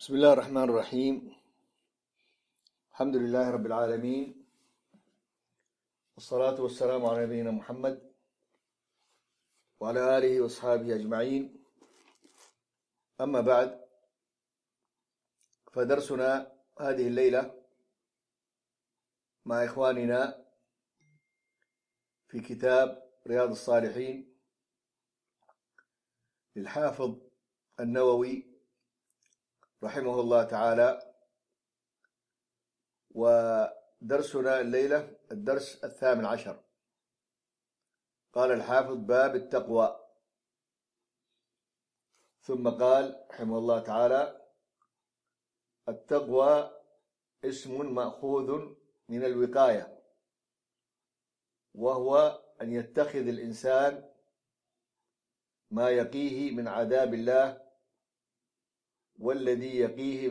بسم الله الرحمن الرحيم. الحمد لله رب العالمين، والصلاة والسلام على نبينا محمد وعلى آله وأصحابه أجمعين. أما بعد، فدرسنا هذه الليلة مع إخواننا في كتاب رياض الصالحين للحافظ النووي رحمه الله تعالى. ودرسنا الليلة الدرس 18. قال الحافظ: باب التقوى. ثم قال رحمه الله تعالى: التقوى اسم مأخوذ من الوقاية، وهو أن يتخذ الإنسان ما يقيه من عذاب الله، والذي يقيه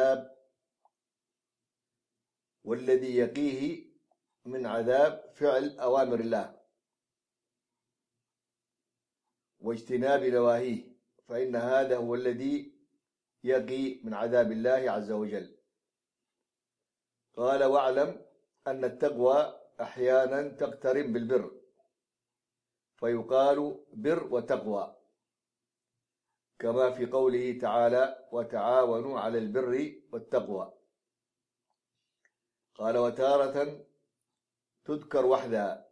من عذاب فعل أوامر الله واجتناب نواهيه، فإن هذا هو الذي يقي من عذاب الله عز وجل. قال: واعلم أن التقوى أحيانا تقترن بالبر، فيقال بر وتقوى، كما في قوله تعالى: وتعاونوا على البر والتقوى. قال: وتارة تذكر وحدها،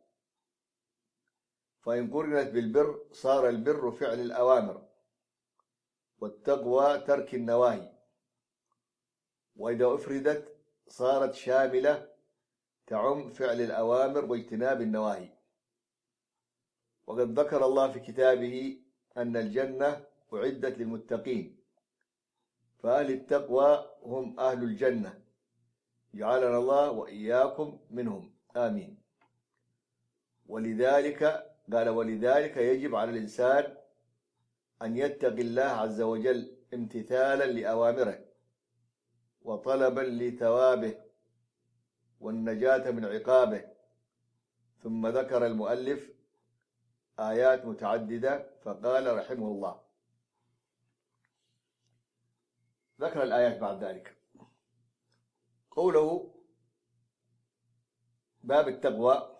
فإن قرنت بالبر صار البر فعل الأوامر، والتقوى ترك النواهي، وإذا أفردت صارت شاملة تعم فعل الأوامر واجتناب النواهي. وقد ذكر الله في كتابه أن الجنة أعدت للمتقين، فأهل التقوى هم أهل الجنة، جعلنا الله وإياكم منهم، آمين. ولذلك يجب على الإنسان أن يتقي الله عز وجل امتثالا لأوامره وطلبا لثوابه والنجاة من عقابه. ثم ذكر المؤلف آيات متعددة، فقال رحمه الله: ذكر الآيات بعد ذلك. قوله باب التقوى،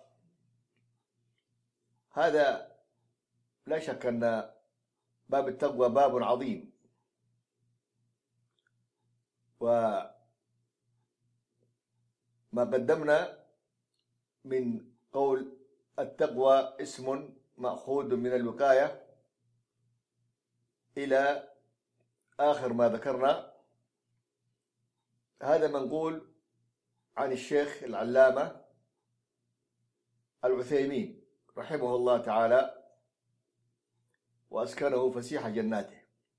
هذا لا شك أن باب التقوى باب عظيم، وما قدمنا من قول التقوى اسم مأخوذ من الوقاية إلى آخر ما ذكرنا، هذا منقول عن الشيخ العلامة العثيمين رحمه الله تعالى، وأسكنه فسيح جناته.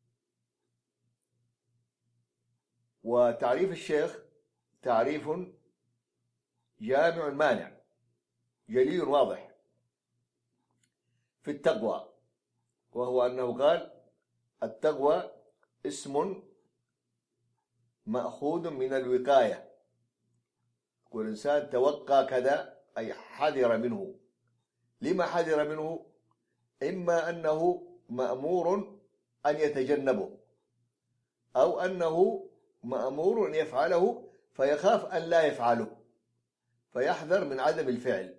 وتعريف الشيخ تعريف جامع مانع جلي واضح في التقوى، وهو أنه قال: التقوى اسم مأخوذ من الوقاية. كل إنسان توقى كذا أي حذر منه. لما حذر منه؟ إما أنه مأمور أن يتجنبه، أو أنه مأمور أن يفعله فيخاف أن لا يفعله فيحذر من عدم الفعل.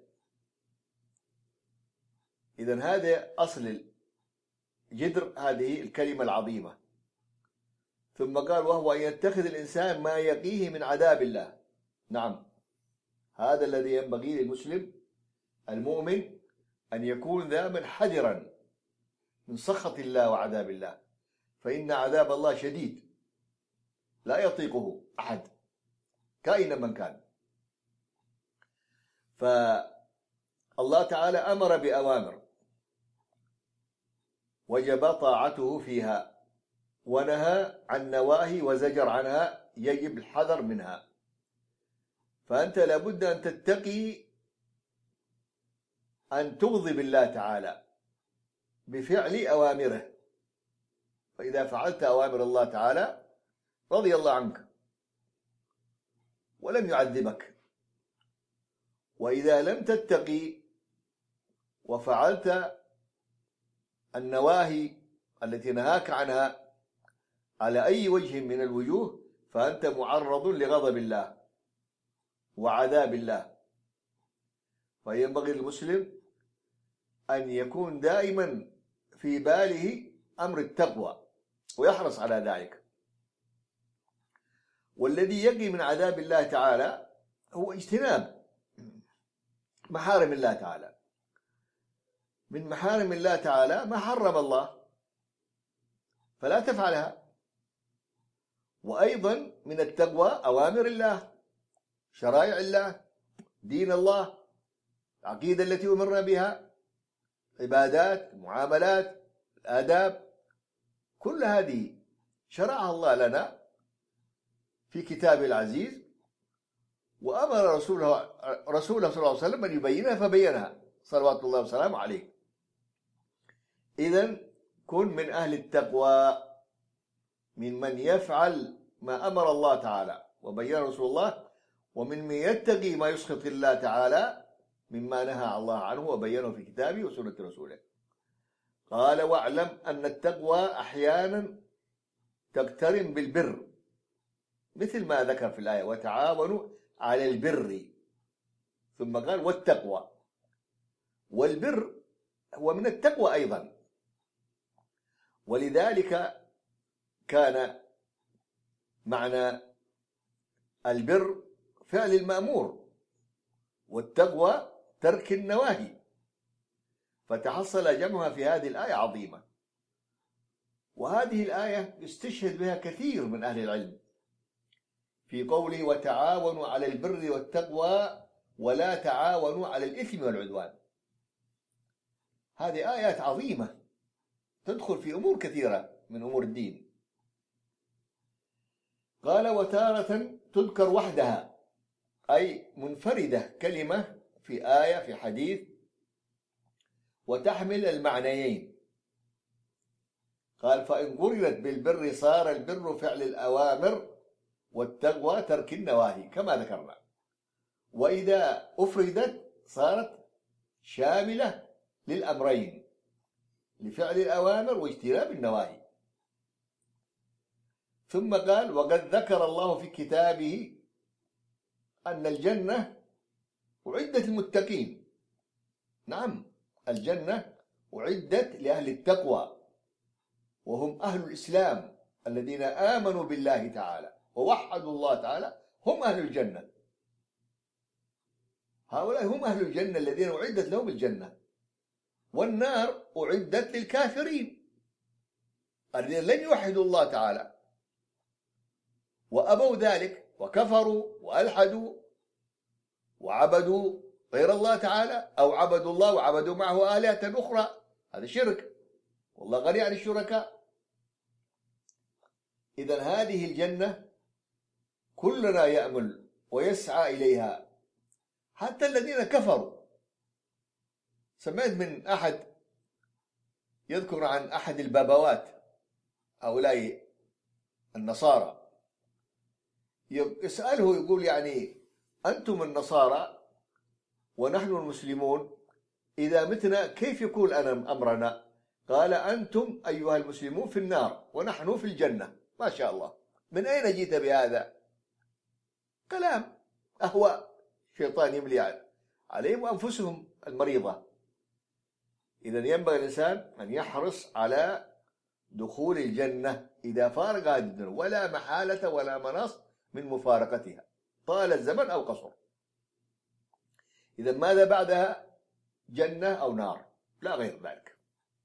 إذن هذا أصل جذر هذه الكلمة العظيمة. ثم قال: وهو أن يتخذ الإنسان ما يقيه من عذاب الله. نعم، هذا الذي ينبغي للمسلم المؤمن، أن يكون ذا حذرا من سخط الله وعذاب الله، فإن عذاب الله شديد لا يطيقه أحد كائنا من كان. فالله تعالى أمر بأوامر وجب طاعته فيها، ونهى عن نواهي وزجر عنها يجب الحذر منها. فأنت لابد أن تتقي أن تغضب الله تعالى بفعل أوامره، فإذا فعلت أوامر الله تعالى رضي الله عنك ولم يعذبك. وإذا لم تتقي وفعلت النواهي التي نهاك عنها على أي وجه من الوجوه فأنت معرض لغضب الله وعذاب الله. فينبغي للمسلم أن يكون دائما في باله أمر التقوى ويحرص على ذلك. والذي يقي من عذاب الله تعالى هو اجتناب محارم الله تعالى. من محارم الله تعالى ما حرم الله فلا تفعلها. وأيضا من التقوى أوامر الله، شرائع الله، دين الله، العقيدة التي أمرنا بها، عبادات، معاملات، الآداب، كل هذه شرعها الله لنا في كتابه العزيز، وأمر رسوله صلى الله عليه وسلم أن يبينها فبينها صلوات الله وسلامه عليه. إذن كن من أهل التقوى، من يفعل ما أمر الله تعالى وبين رسول الله، ومن يتقي ما يسخط الله تعالى مما نهى الله عنه وبينه في كتابه وسنة رسوله. قال: واعلم أن التقوى أحيانا تقترن بالبر، مثل ما ذكر في الآية: وتعاونوا على البر، ثم قال: والتقوى. والبر هو من التقوى أيضا، ولذلك كان معنى البر فعل المأمور، والتقوى ترك النواهي، فتحصل جمعها في هذه الآية عظيمة. وهذه الآية يستشهد بها كثير من أهل العلم في قوله: وتعاونوا على البر والتقوى ولا تعاونوا على الإثم والعدوان. هذه آيات عظيمة تدخل في أمور كثيرة من أمور الدين. قال: وتارة تذكر وحدها، أي منفردة، كلمة في آية في حديث، وتحمل المعنيين. قال: فإن قرنت بالبر صار البر فعل الأوامر والتقوى ترك النواهي، كما ذكرنا. وإذا أفردت صارت شاملة للأمرين، لفعل الأوامر واجتناب النواهي. ثم قال: وقد ذكر الله في كتابه أن الجنة أعدت للمتقين. نعم، الجنة أعدت لأهل التقوى، وهم أهل الإسلام الذين آمنوا بالله تعالى ووحدوا الله تعالى، هم أهل الجنة. هؤلاء هم أهل الجنة الذين أعدت لهم الجنة. والنار أعدت للكافرين الذين لم يوحدوا الله تعالى وأبوا ذلك وكفروا وألحدوا وعبدوا غير الله تعالى، أو عبدوا الله وعبدوا معه آلهة أخرى. هذا شرك، والله غني عن الشركاء. إذن هذه الجنة كلنا يأمل ويسعى إليها، حتى الذين كفروا. سمعت من أحد يذكر عن أحد البابوات، هؤلاء النصارى، يسأله يقول: يعني أنتم النصارى ونحن المسلمون إذا متنا كيف يكون أمرنا؟ قال: أنتم أيها المسلمون في النار ونحن في الجنة. ما شاء الله، من أين جئت بهذا؟ كلام أهواء شيطان يملي عليهم وأنفسهم المريضة. إذن ينبغي الإنسان أن يحرص على دخول الجنة إذا فارق هذه الدنيا، ولا محالة ولا مناص من مفارقتها، طال الزمن أو قصر. إذن ماذا بعدها؟ جنة أو نار، لا غير ذلك.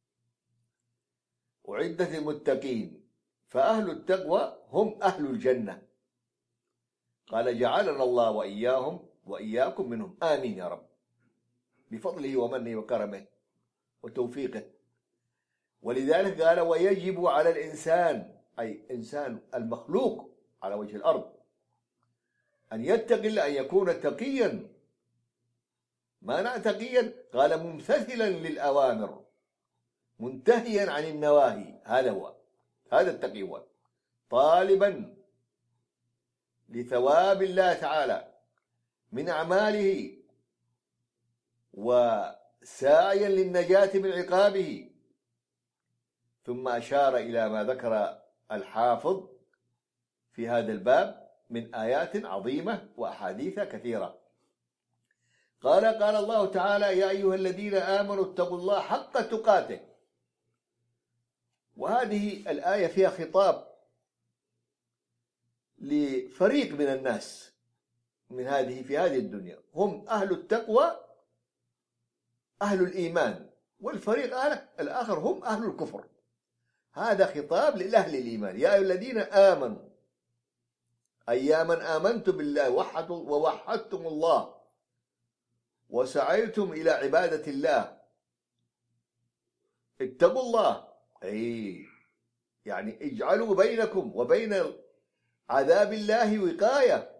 أعدت للمتقين، فأهل التقوى هم أهل الجنة. قال: جعلنا الله وإياهم وإياكم منهم، آمين يا رب، بفضله ومنه وكرمه وتوفيقه. ولذلك قال: ويجب على الإنسان، أي إنسان المخلوق على وجه الأرض، أن يتقي الله، أن يكون تقيا. ما تقيا؟ قال: ممتثلا للأوامر منتهيا عن النواهي. هذا هو، هذا التقي هو، طالبا لثواب الله تعالى من أعماله وساعيا للنجاة من عقابه. ثم أشار إلى ما ذكر الحافظ في هذا الباب من آيات عظيمة وأحاديث كثيرة. قال الله تعالى: يا أيها الذين آمنوا اتقوا الله حق تقاته. وهذه الآية فيها خطاب لفريق من الناس في هذه الدنيا، هم أهل التقوى أهل الإيمان، والفريق الآخر هم أهل الكفر. هذا خطاب لأهل الإيمان: يا أيها الذين آمنوا، أي يا من آمنتم بالله ووحدتم الله وسعيتم إلى عبادة الله، اتقوا الله، أي يعني اجعلوا بينكم وبين عذاب الله وقاية،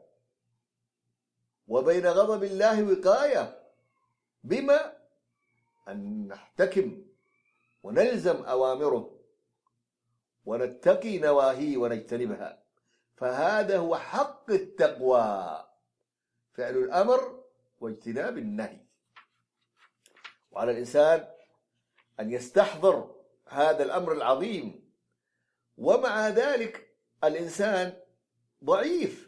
وبين غضب الله وقاية، بما أن نحتكم ونلزم أوامره ونتقي نواهيه ونجتنبها. فهذا هو حق التقوى، فعل الأمر واجتناب النهي. وعلى الإنسان أن يستحضر هذا الأمر العظيم. ومع ذلك الإنسان ضعيف،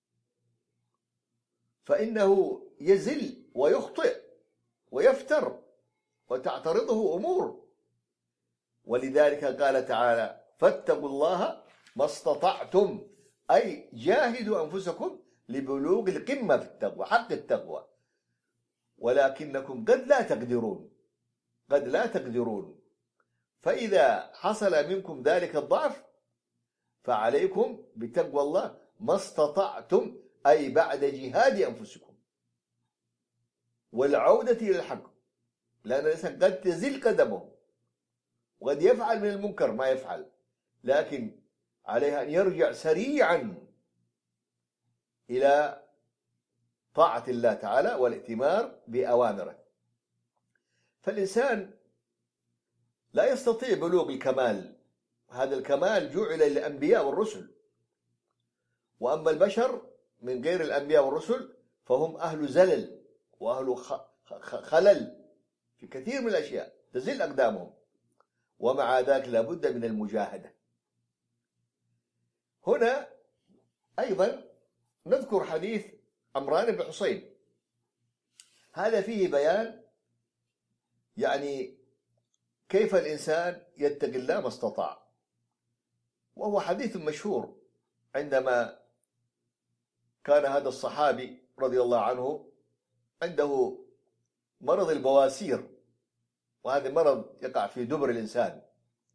فإنه يزل ويخطئ ويفتر وتعترضه أمور. ولذلك قال تعالى: فاتقوا الله ما استطعتم، أي جاهدوا أنفسكم لبلوغ القمة في التقوى، حق التقوى، ولكنكم قد لا تقدرون. فإذا حصل منكم ذلك الضعف فعليكم بتقوى الله ما استطعتم، أي بعد جهاد أنفسكم والعودة إلى الحق، لأن الإنسان قد تزل قدمه وقد يفعل من المنكر ما يفعل، لكن عليه أن يرجع سريعا إلى طاعة الله تعالى والائتمار بأوامره. فالإنسان لا يستطيع بلوغ الكمال، هذا الكمال جعل للأنبياء والرسل، وأما البشر من غير الأنبياء والرسل فهم أهل زلل وأهل خلل في كثير من الأشياء، تزل أقدامهم، ومع ذلك لابد من المجاهدة. هنا أيضا نذكر حديث عمران بن حصين، هذا فيه بيان يعني كيف الإنسان يتقي الله ما استطاع. وهو حديث مشهور عندما كان هذا الصحابي رضي الله عنه عنده مرض البواسير، وهذا مرض يقع في دبر الإنسان،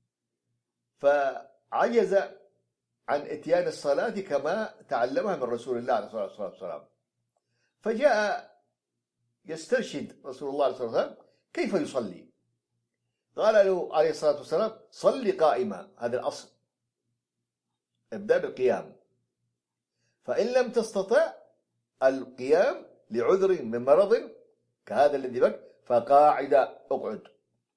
فعجز عن إتيان الصلاة كما تعلمها من رسول الله عليه الصلاة والسلام. فجاء يسترشد رسول الله عليه الصلاة والسلام كيف يصلي. قال له عليه الصلاة والسلام: صلي قائما، هذا الأصل، ابدأ بالقيام، فإن لم تستطع القيام لعذر من مرض كهذا الذي بك فقاعدة، اقعد،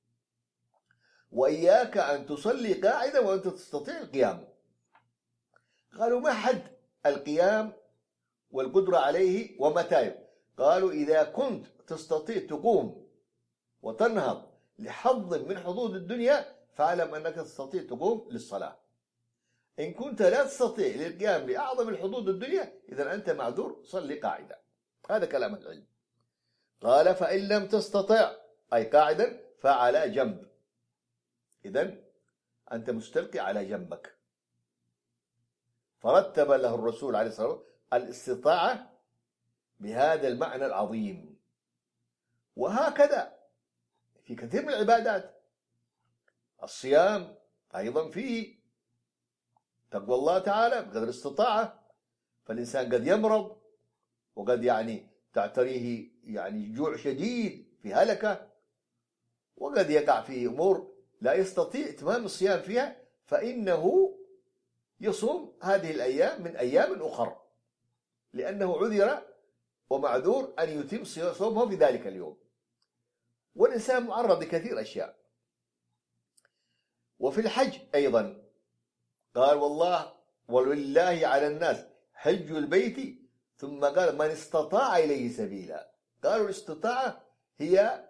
وإياك أن تصلي قاعدة وأنت تستطيع القيام. قالوا: ما حد القيام والقدرة عليه ومتى؟ قالوا: إذا كنت تستطيع تقوم وتنهض لحظ من حظوظ الدنيا فاعلم أنك تستطيع تقوم للصلاة. إن كنت لا تستطيع للقيام بأعظم الحظوظ الدنيا إذا أنت معذور، صلي قاعدة. هذا كلام العلم. قال: فإن لم تستطع أي قاعدا فعلى جنب، إذن أنت مستلقي على جنبك. فرتب له الرسول عليه الصلاة والسلام الاستطاعة بهذا المعنى العظيم. وهكذا في كثير من العبادات، الصيام أيضا فيه تقوى الله تعالى بقدر الاستطاعة، فالإنسان قد يمرض وقد تعتريه جوع شديد في هلكة، وقد يقع في أمور لا يستطيع إتمام الصيام فيها، فإنه يصوم هذه الأيام من أيام أخرى، لأنه عذر ومعذور أن يتم صومه في ذلك اليوم. والإنسان معرض لكثير أشياء. وفي الحج أيضا قال: والله ولله على الناس حج البيت، ثم قال: من استطاع إليه سبيلا. قالوا الاستطاعة هي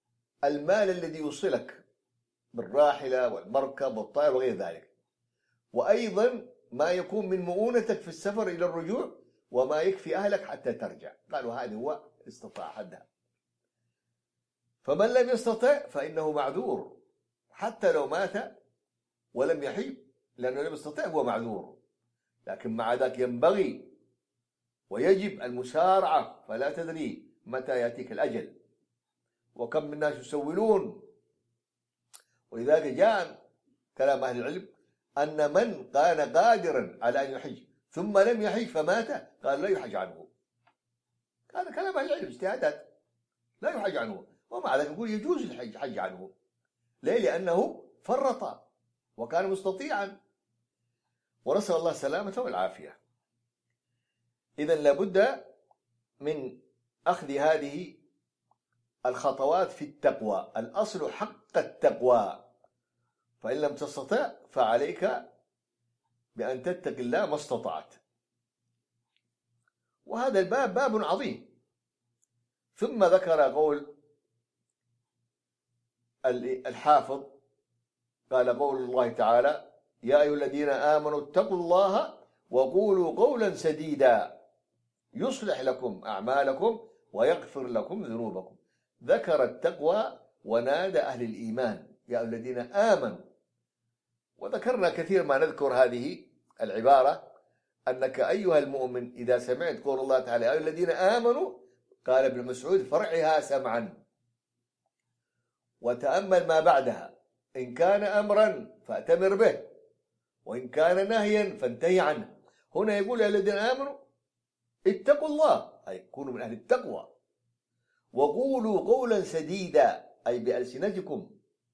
المال الذي يوصلك بالراحلة والمركب والطائر وغير ذلك. وأيضا ما يكون من مؤونتك في السفر إلى الرجوع، وما يكفي أهلك حتى ترجع. قالوا هذا هو استطاع حدها. فمن لم يستطع فإنه معذور حتى لو مات ولم يحج، لأنه لم يستطع هو معذور. لكن مع ذلك ينبغي ويجب المسارعة، فلا تدري متى يأتيك الأجل، وكم من الناس يسولون. ولذلك جاء كلام أهل العلم أن من كان قادرا على أن يحج ثم لم يحج فمات، قال لا يحج عنه. هذا كلام أهل العلم اجتهادات، لا يحج عنه. ومع ذلك يقول يجوز الحج عنه. ليه؟ لأنه فرط وكان مستطيعا، ونسأل الله السلامة والعافية. إذن لابد من أخذ هذه الخطوات في التقوى. الأصل حق التقوى، فإن لم تستطع فعليك بأن تتقي الله ما استطعت. وهذا الباب باب عظيم. ثم ذكر قول الحافظ، قال قول الله تعالى: يا أيها الذين آمنوا اتقوا الله وقولوا قولا سديدا يصلح لكم أعمالكم ويغفر لكم ذنوبكم. ذكر التقوى ونادى أهل الإيمان يا أيها الذين آمنوا. وذكرنا كثير ما نذكر هذه العبارة، أنك أيها المؤمن إذا سمعت قول الله تعالى يا أيها الذين آمنوا، قال ابن مسعود: فرعها سمعا وتأمل ما بعدها، إن كان أمرا فأتمر به، وإن كان نهيا فانتهي عنه. هنا يقول يا الذين آمنوا اتقوا الله، أي كونوا من أهل التقوى، وقولوا قولا سديدا، أي بألسنتكم.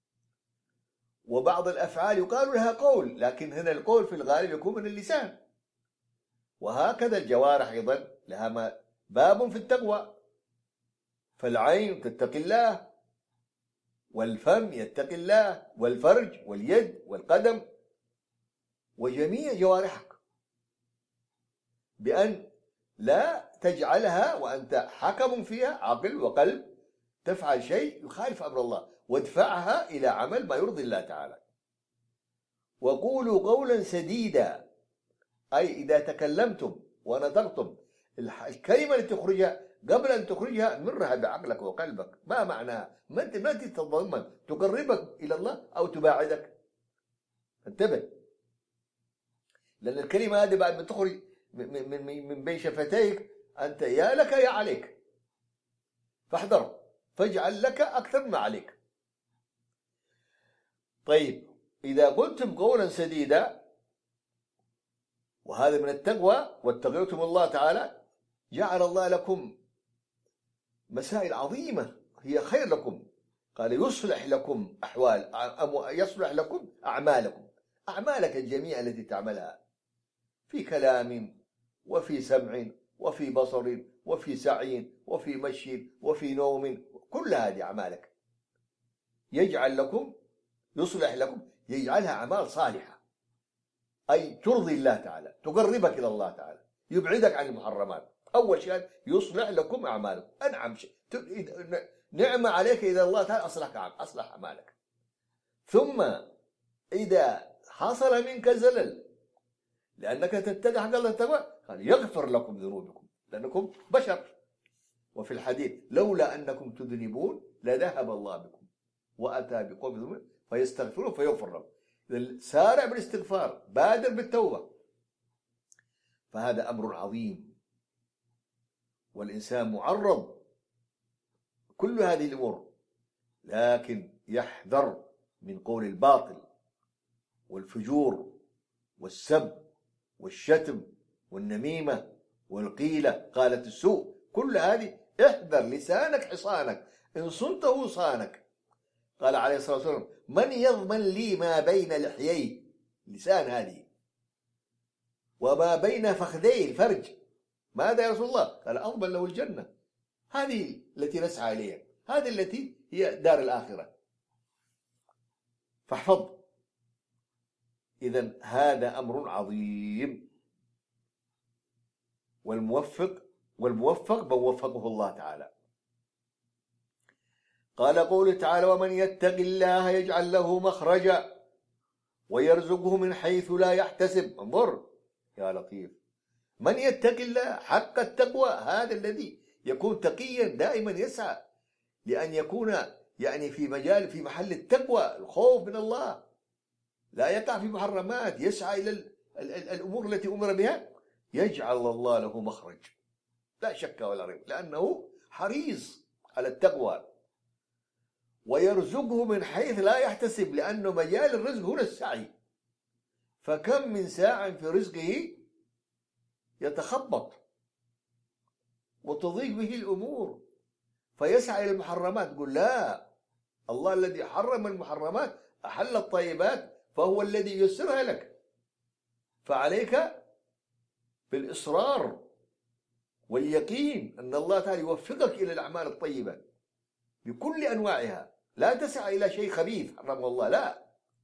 وبعض الأفعال يقال لها قول، لكن هنا القول في الغالب يكون من اللسان. وهكذا الجوارح أيضا لها باب في التقوى، فالعين تتقي الله، والفم يتقي الله، والفرج واليد والقدم وجميع جوارحك، بأن لا تجعلها وأنت حكم فيها عقل وقلب تفعل شيء يخالف أمر الله، وادفعها إلى عمل ما يرضي الله تعالى. وقولوا قولا سديدا، أي إذا تكلمتم ونطقتم الكلمة التي تخرجها قبل أن تخرجها مرها بعقلك وقلبك. ما معناها؟ ما تتضمن تقربك إلى الله أو تباعدك. انتبه، لأن الكلمة هذه بعد ما تخرج من بين شفتيك أنت يا لك يا عليك، فاحذر، فاجعل لك أكثر ما عليك. طيب، إذا قلتم قولا سديدا، وهذا من التقوى، واتقيتم الله تعالى، جعل الله لكم مسائل عظيمة هي خير لكم. قال يصلح لكم يصلح لكم أعمالكم، أعمالك الجميع التي تعملها في كلام وفي سمع وفي بصر وفي سعي وفي مشي وفي نوم، كل هذه أعمالك يجعل لكم، يصلح لكم، يجعلها أعمال صالحة، أي ترضي الله تعالى، تقربك إلى الله تعالى، يبعدك عن المحرمات. أول شيء يصلح لكم أعمالكم، أنعم شيء، نعمة عليك إذا الله تعالى أصلح أعمالك. ثم إذا حصل منك زلل لأنك تتقى حق الله التقوى، قال يغفر لكم ذنوبكم لأنكم بشر. وفي الحديث لولا أنكم تذنبون لذهب الله بكم وأتى بقوم ذنوب فيستغفرون فيغفر لهم. سارع بالاستغفار، بادر بالتوبة. فهذا أمر عظيم، والإنسان معرض كل هذه الأمور، لكن يحذر من قول الباطل والفجور والسب والشتم والنميمة والقيلة قالت السوء. كل هذه احذر، لسانك حصانك، إن صنته صانك. قال عليه الصلاة والسلام: من يضمن لي ما بين لحييه، لسان هذه، وما بين فخذيه الفرج؟ ماذا يا رسول الله؟ قال أضمن له الجنة. هذه التي نسعى إليها، هذه التي هي دار الآخرة، فاحفظ. إذن هذا أمر عظيم، والموفق من وفقه الله تعالى. قال قوله تعالى: ومن يتق الله يجعل له مخرجا. ويرزقه من حيث لا يحتسب. انظر يا لطيف، من يتقي الله حق التقوى هذا الذي يكون تقيا دائما يسعى لأن يكون يعني في محل التقوى، الخوف من الله، لا يقع في محرمات، يسعى إلى الأمور التي أمر بها، يجعل الله له مخرج لا شك ولا ريب، لأنه حريص على التقوى. ويرزقه من حيث لا يحتسب، لأنه مجال الرزق هنا السعي، فكم من ساع في رزقه يتخبط وتضيق به الأمور فيسعى إلى المحرمات. تقول لا، الله الذي حرم المحرمات أحل الطيبات، فهو الذي ييسرها لك، فعليك بالإصرار واليقين أن الله تعالى يوفقك إلى الأعمال الطيبة بكل أنواعها، لا تسعى إلى شيء خبيث حرمه الله، لا،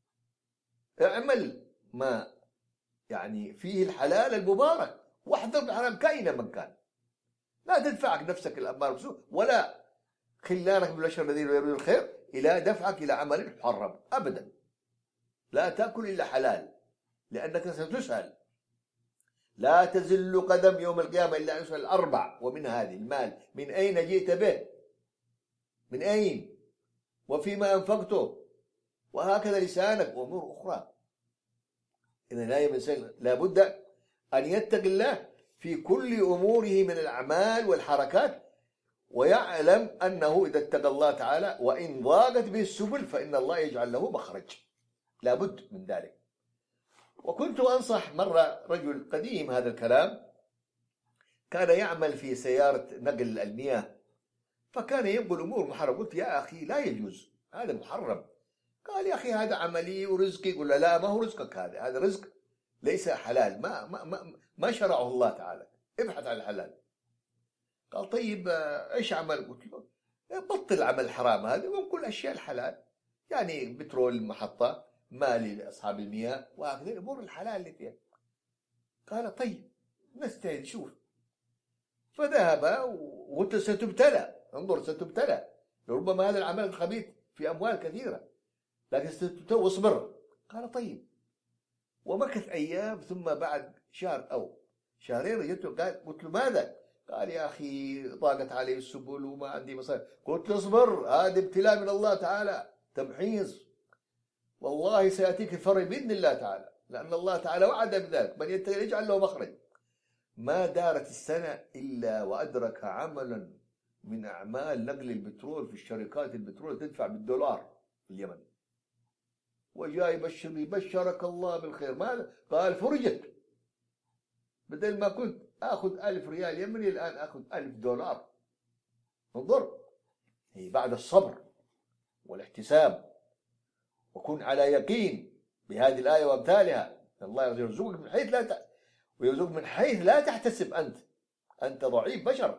اعمل ما يعني فيه الحلال المبارك، واحذر بالحرام كائنا من كان، لا تدفعك نفسك الأمر بالسوء ولا خلانك بالبشر الذين يريدون الخير إلى دفعك إلى عمل محرم أبدا. لا تأكل إلا حلال، لأنك ستسأل، لا تزل قدم يوم القيامة إلا أن يسأل 4، ومن هذه المال من أين جئت به، من أين، وفيما أنفقته، وهكذا لسانك وأمور أخرى. إذا لا بد أن يتقي الله في كل أموره من الأعمال والحركات، ويعلم أنه إذا اتقى الله تعالى وإن ضاقت به السبل فإن الله يجعل له مخرج، لا بد من ذلك. وكنت أنصح مرة رجل قديم هذا الكلام، كان يعمل في سيارة نقل المياه، فكان ينقل أمور محرمة. قلت يا أخي لا يجوز، هذا محرم. قال يا أخي هذا عملي ورزقي. قل لا، ما هو رزقك، هذا رزق ليس حلال، ما شرعه الله تعالى، ابحث عن الحلال. قال طيب ايش عمل؟ قلت له بطل عمل حرام هذا وكل الاشياء الحلال، يعني بترول محطة، مال لاصحاب المياه، وهكذا الامور الحلال اللي فيها. قال طيب نستعد شوف. فذهب وقلت ستبتلى، انظر ستبتلى، ربما هذا العمل الخبيث في اموال كثيرة، لكن ستبتلى واصبر. قال طيب. ومكث ايام، ثم بعد شهر او شهرين رجعت قلت له ماذا؟ قال يا أخي ضاقت علي السبل وما عندي مصاري. قلت له اصبر، هذا ابتلاء من الله تعالى، تمحيص، والله سيأتيك الفرج بإذن الله تعالى، لأن الله تعالى وعد بذلك، من يتقي يجعل له مخرج. ما دارت السنة إلا وأدرك عملا من أعمال نقل البترول في الشركات البترول تدفع بالدولار في اليمن، وجاء يبشرني بشرك الله بالخير. ماذا؟ قال فرجت، بدل ما كنت أخذ 1000 ريال يمني الآن أخذ 1000 دولار. انظر، هي بعد الصبر والاحتساب، وكن على يقين بهذه الآية وأمثالها. الله يرزقك من حيث ويرزقك من حيث لا تحتسب. أنت ضعيف بشر،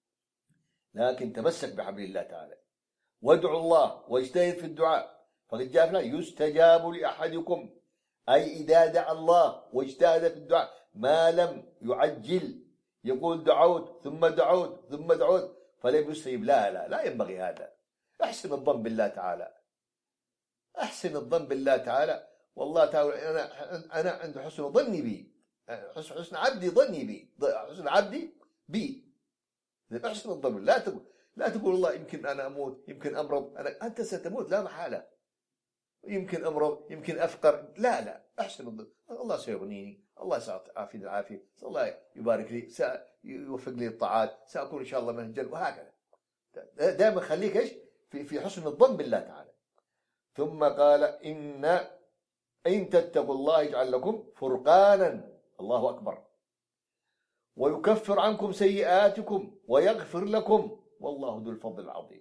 لكن تمسك بحبل الله تعالى، وادعوا الله واجتهد في الدعاء، فقد جاء فينا يستجاب لأحدكم، أي إذا دعا الله واجتهد في الدعاء ما لم يعجل، يقول دعوت ثم دعوت ثم دعوت فلم يستجب، لا ينبغي هذا. احسن الظن بالله تعالى، احسن الظن بالله تعالى، والله تعالى أنا عند حسن ظني بي، حسن عبدي ظني بي، حسن عبدي بي. احسن الظن، لا تقول الله يمكن أنا أموت، يمكن أمرض، أنت ستموت لا محالة، يمكن أمرض، يمكن أفقر، لا احسن الظن، الله سيغنيني، الله سيعافيني العافية، الله يبارك لي، سيوفق لي الطاعات، سأكون إن شاء الله من الجنة، وهكذا. دائما خليك إيش في حسن الظن بالله تعالى. ثم قال إن تتقوا الله يجعل لكم فرقانا، الله أكبر، ويكفر عنكم سيئاتكم ويغفر لكم، والله ذو الفضل العظيم.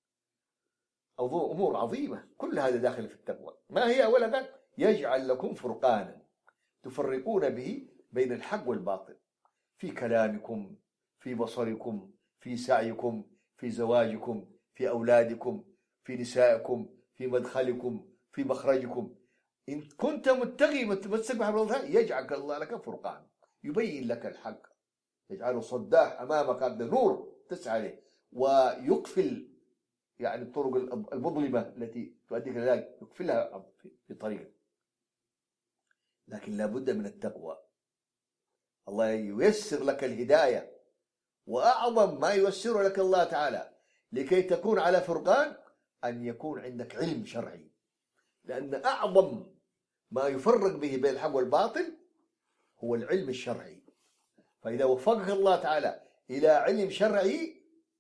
أمور عظيمة، كل هذا داخل في التقوى. ما هي؟ أولا يجعل لكم فرقانا تفرقون به بين الحق والباطل، في كلامكم، في بصركم، في سعيكم، في زواجكم، في أولادكم، في نسائكم، في مدخلكم، في مخرجكم. إن كنت متقي متمسك بحبل الله يجعل الله لك فرقان، يبين لك الحق، يجعله صداح أمامك، هذا نور تسعى عليه، ويقفل يعني الطرق المظلمة التي تؤديك إلى ذلك، يقفلها في طريقك. لكن لابد من التقوى. الله ييسر لك الهداية، وأعظم ما ييسر لك الله تعالى لكي تكون على فرقان أن يكون عندك علم شرعي، لأن أعظم ما يفرق به بين الحق والباطل هو العلم الشرعي. فإذا وفقك الله تعالى إلى علم شرعي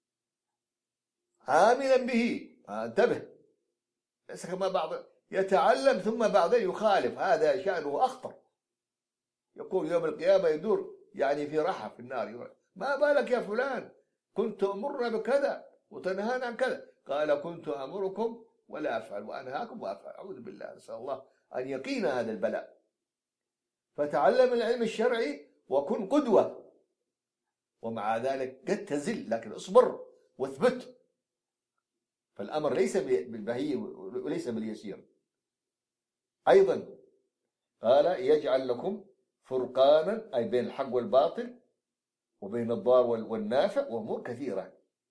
عاملا به، انتبه، ليس كما بعض يتعلم ثم بعدين يخالف، هذا شأنه أخطر. يقول يوم القيامة يدور يعني في رحى في النار، ما بالك يا فلان كنت أمرنا بكذا وتنهانا عن كذا، قال كنت أمركم ولا أفعل وأنهاكم وأفعل. أعوذ بالله، نسأل الله أن يقينا هذا البلاء. فتعلم العلم الشرعي وكن قدوة، ومع ذلك قد تزل، لكن اصبر واثبت، فالأمر ليس بالبهي وليس باليسير. أيضا قال يجعل لكم فرقانا، أي بين الحق والباطل وبين الضار والنافع وأمور كثيرة،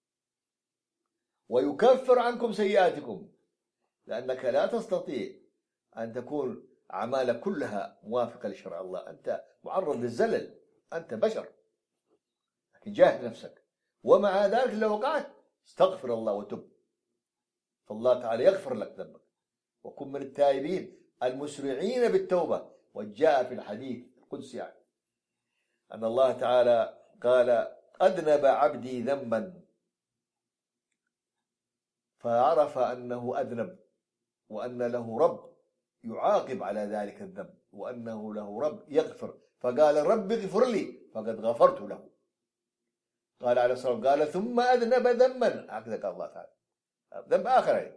ويكفر عنكم سيئاتكم، لأنك لا تستطيع أن تكون أعمالك كلها موافقة لشرع الله، أنت معرض للزلل، أنت بشر، لكن جاهد نفسك. ومع ذلك لو وقعت استغفر الله وتب، فالله تعالى يغفر لك ذنبك. وكن من التائبين المسرعين بالتوبة. وجاء في الحديث القدسي أن الله تعالى قال أذنب عبدي ذنبا فعرف أنه أذنب وأن له رب يعاقب على ذلك الذنب، وأنه له رب يغفر، فقال رب اغفر لي فقد غفرت له. قال عليه الصلاة والسلام قال ثم أذنب ذنبا، هكذا قال الله تعالى، ذنب آخر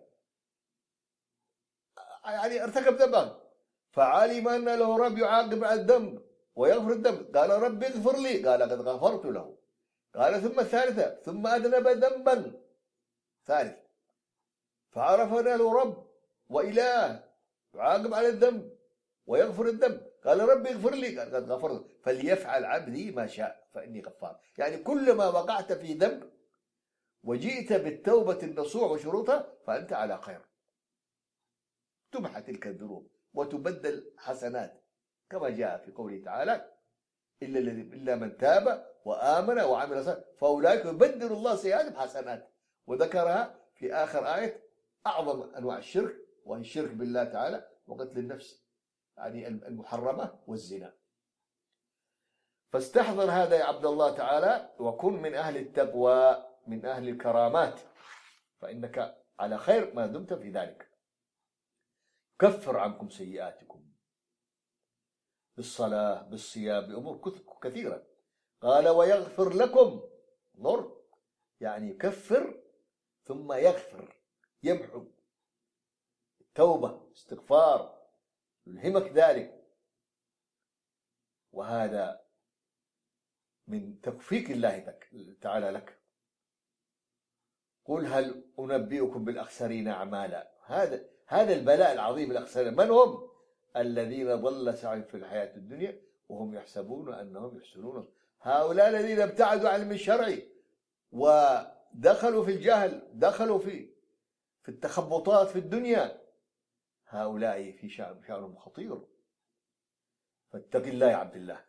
يعني ارتكب ذنبا، فعلم أن له رب يعاقب على الذنب ويغفر الذنب، قال رب اغفر لي، قال قد غفرت له. قال ثم الثالثة ثم أذنب ذنبا ثالث، فعرف أن له رب وإله يعاقب على الذنب ويغفر الذنب، قال رب اغفر لي، قال قد غفرت. فليفعل عبدي ما شاء فإني غفار. يعني كلما وقعت في ذنب وجئت بالتوبة النصوح وشروطها فأنت على خير، تمحى تلك الذنوب وتبدل حسنات، كما جاء في قوله تعالى إلا من تاب وآمن وعمل صالحا فأولئك يبدل الله سيئاتهم حسنات. وذكرها في آخر آية أعظم أنواع الشرك، وهي الشرك بالله تعالى وقتل النفس يعني المحرمة والزنا. فاستحضر هذا يا عبد الله تعالى، وكن من أهل التقوى من أهل الكرامات، فإنك على خير ما دمت في ذلك. كفر عنكم سيئاتكم بالصلاة بالصيام بأمور كثيرة. قال ويغفر لكم، نور يعني يكفر ثم يغفر، يمحو، توبة استغفار يلهمك ذلك، وهذا من توفيق الله تعالى لك. قل هل أنبئكم بالأخسرين أعمالا، هذا البلاء العظيم. الأخسرين من هم؟ الذين ضل سعيهم في الحياة الدنيا وهم يحسبون أنهم يحسنون. هؤلاء الذين ابتعدوا عن العلم الشرعي ودخلوا في الجهل، دخلوا في التخبطات في الدنيا، هؤلاء في شأنهم خطير، فاتق الله يا عبد الله.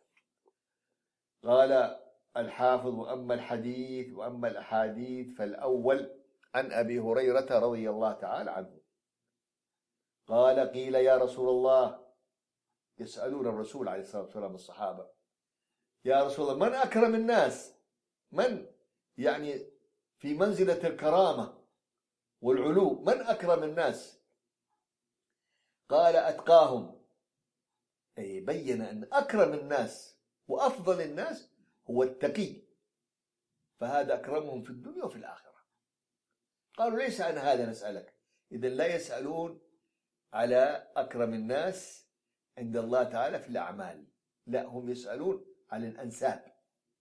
قال الحافظ وأما الحديث وأما الأحاديث فالأول عن أبي هريرة رضي الله تعالى عنه قال قيل يا رسول الله، يسألون الرسول عليه الصلاة والسلام الصحابة، يا رسول الله من أكرم الناس، من يعني في منزلة الكرامة والعلو، من أكرم الناس؟ قال أتقاهم، أي بين أن أكرم الناس وأفضل الناس هو التقي، فهذا أكرمهم في الدنيا وفي الآخرة. قالوا ليس عن هذا نسألك، إذن لا يسألون على أكرم الناس عند الله تعالى في الأعمال، لا، هم يسألون عن الأنساب.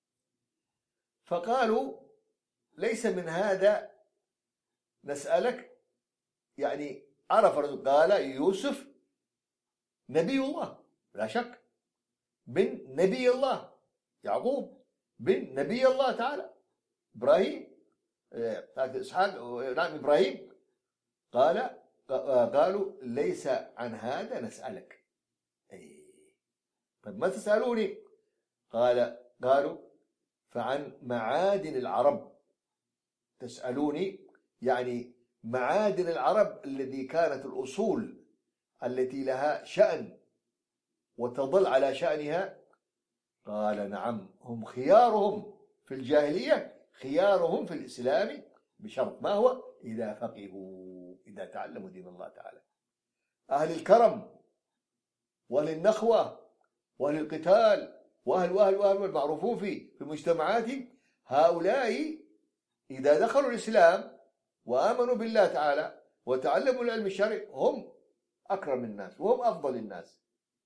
فقالوا ليس من هذا نسألك، يعني عرف الرسول. قال يوسف نبي الله لا شك، بن نبي الله يعقوب، بن نبي الله تعالى إبراهيم، إسحاق، نعم إبراهيم. قالوا ليس عن هذا نسألك، طيب ما تسألوني؟ قالوا فعن معادن العرب تسألوني، يعني معادن العرب الذي كانت الأصول التي لها شأن وتظل على شأنها. قال نعم، هم خيارهم في الجاهلية خيارهم في الإسلام، بشرط ما هو؟ إذا فقهوا، إذا تعلموا دين الله تعالى. أهل الكرم وأهل النخوة وأهل القتال وأهل المعروفون في المجتمعات، هؤلاء إذا دخلوا الإسلام وآمنوا بالله تعالى وتعلموا العلم الشرعي هم أكرم الناس وهم أفضل الناس،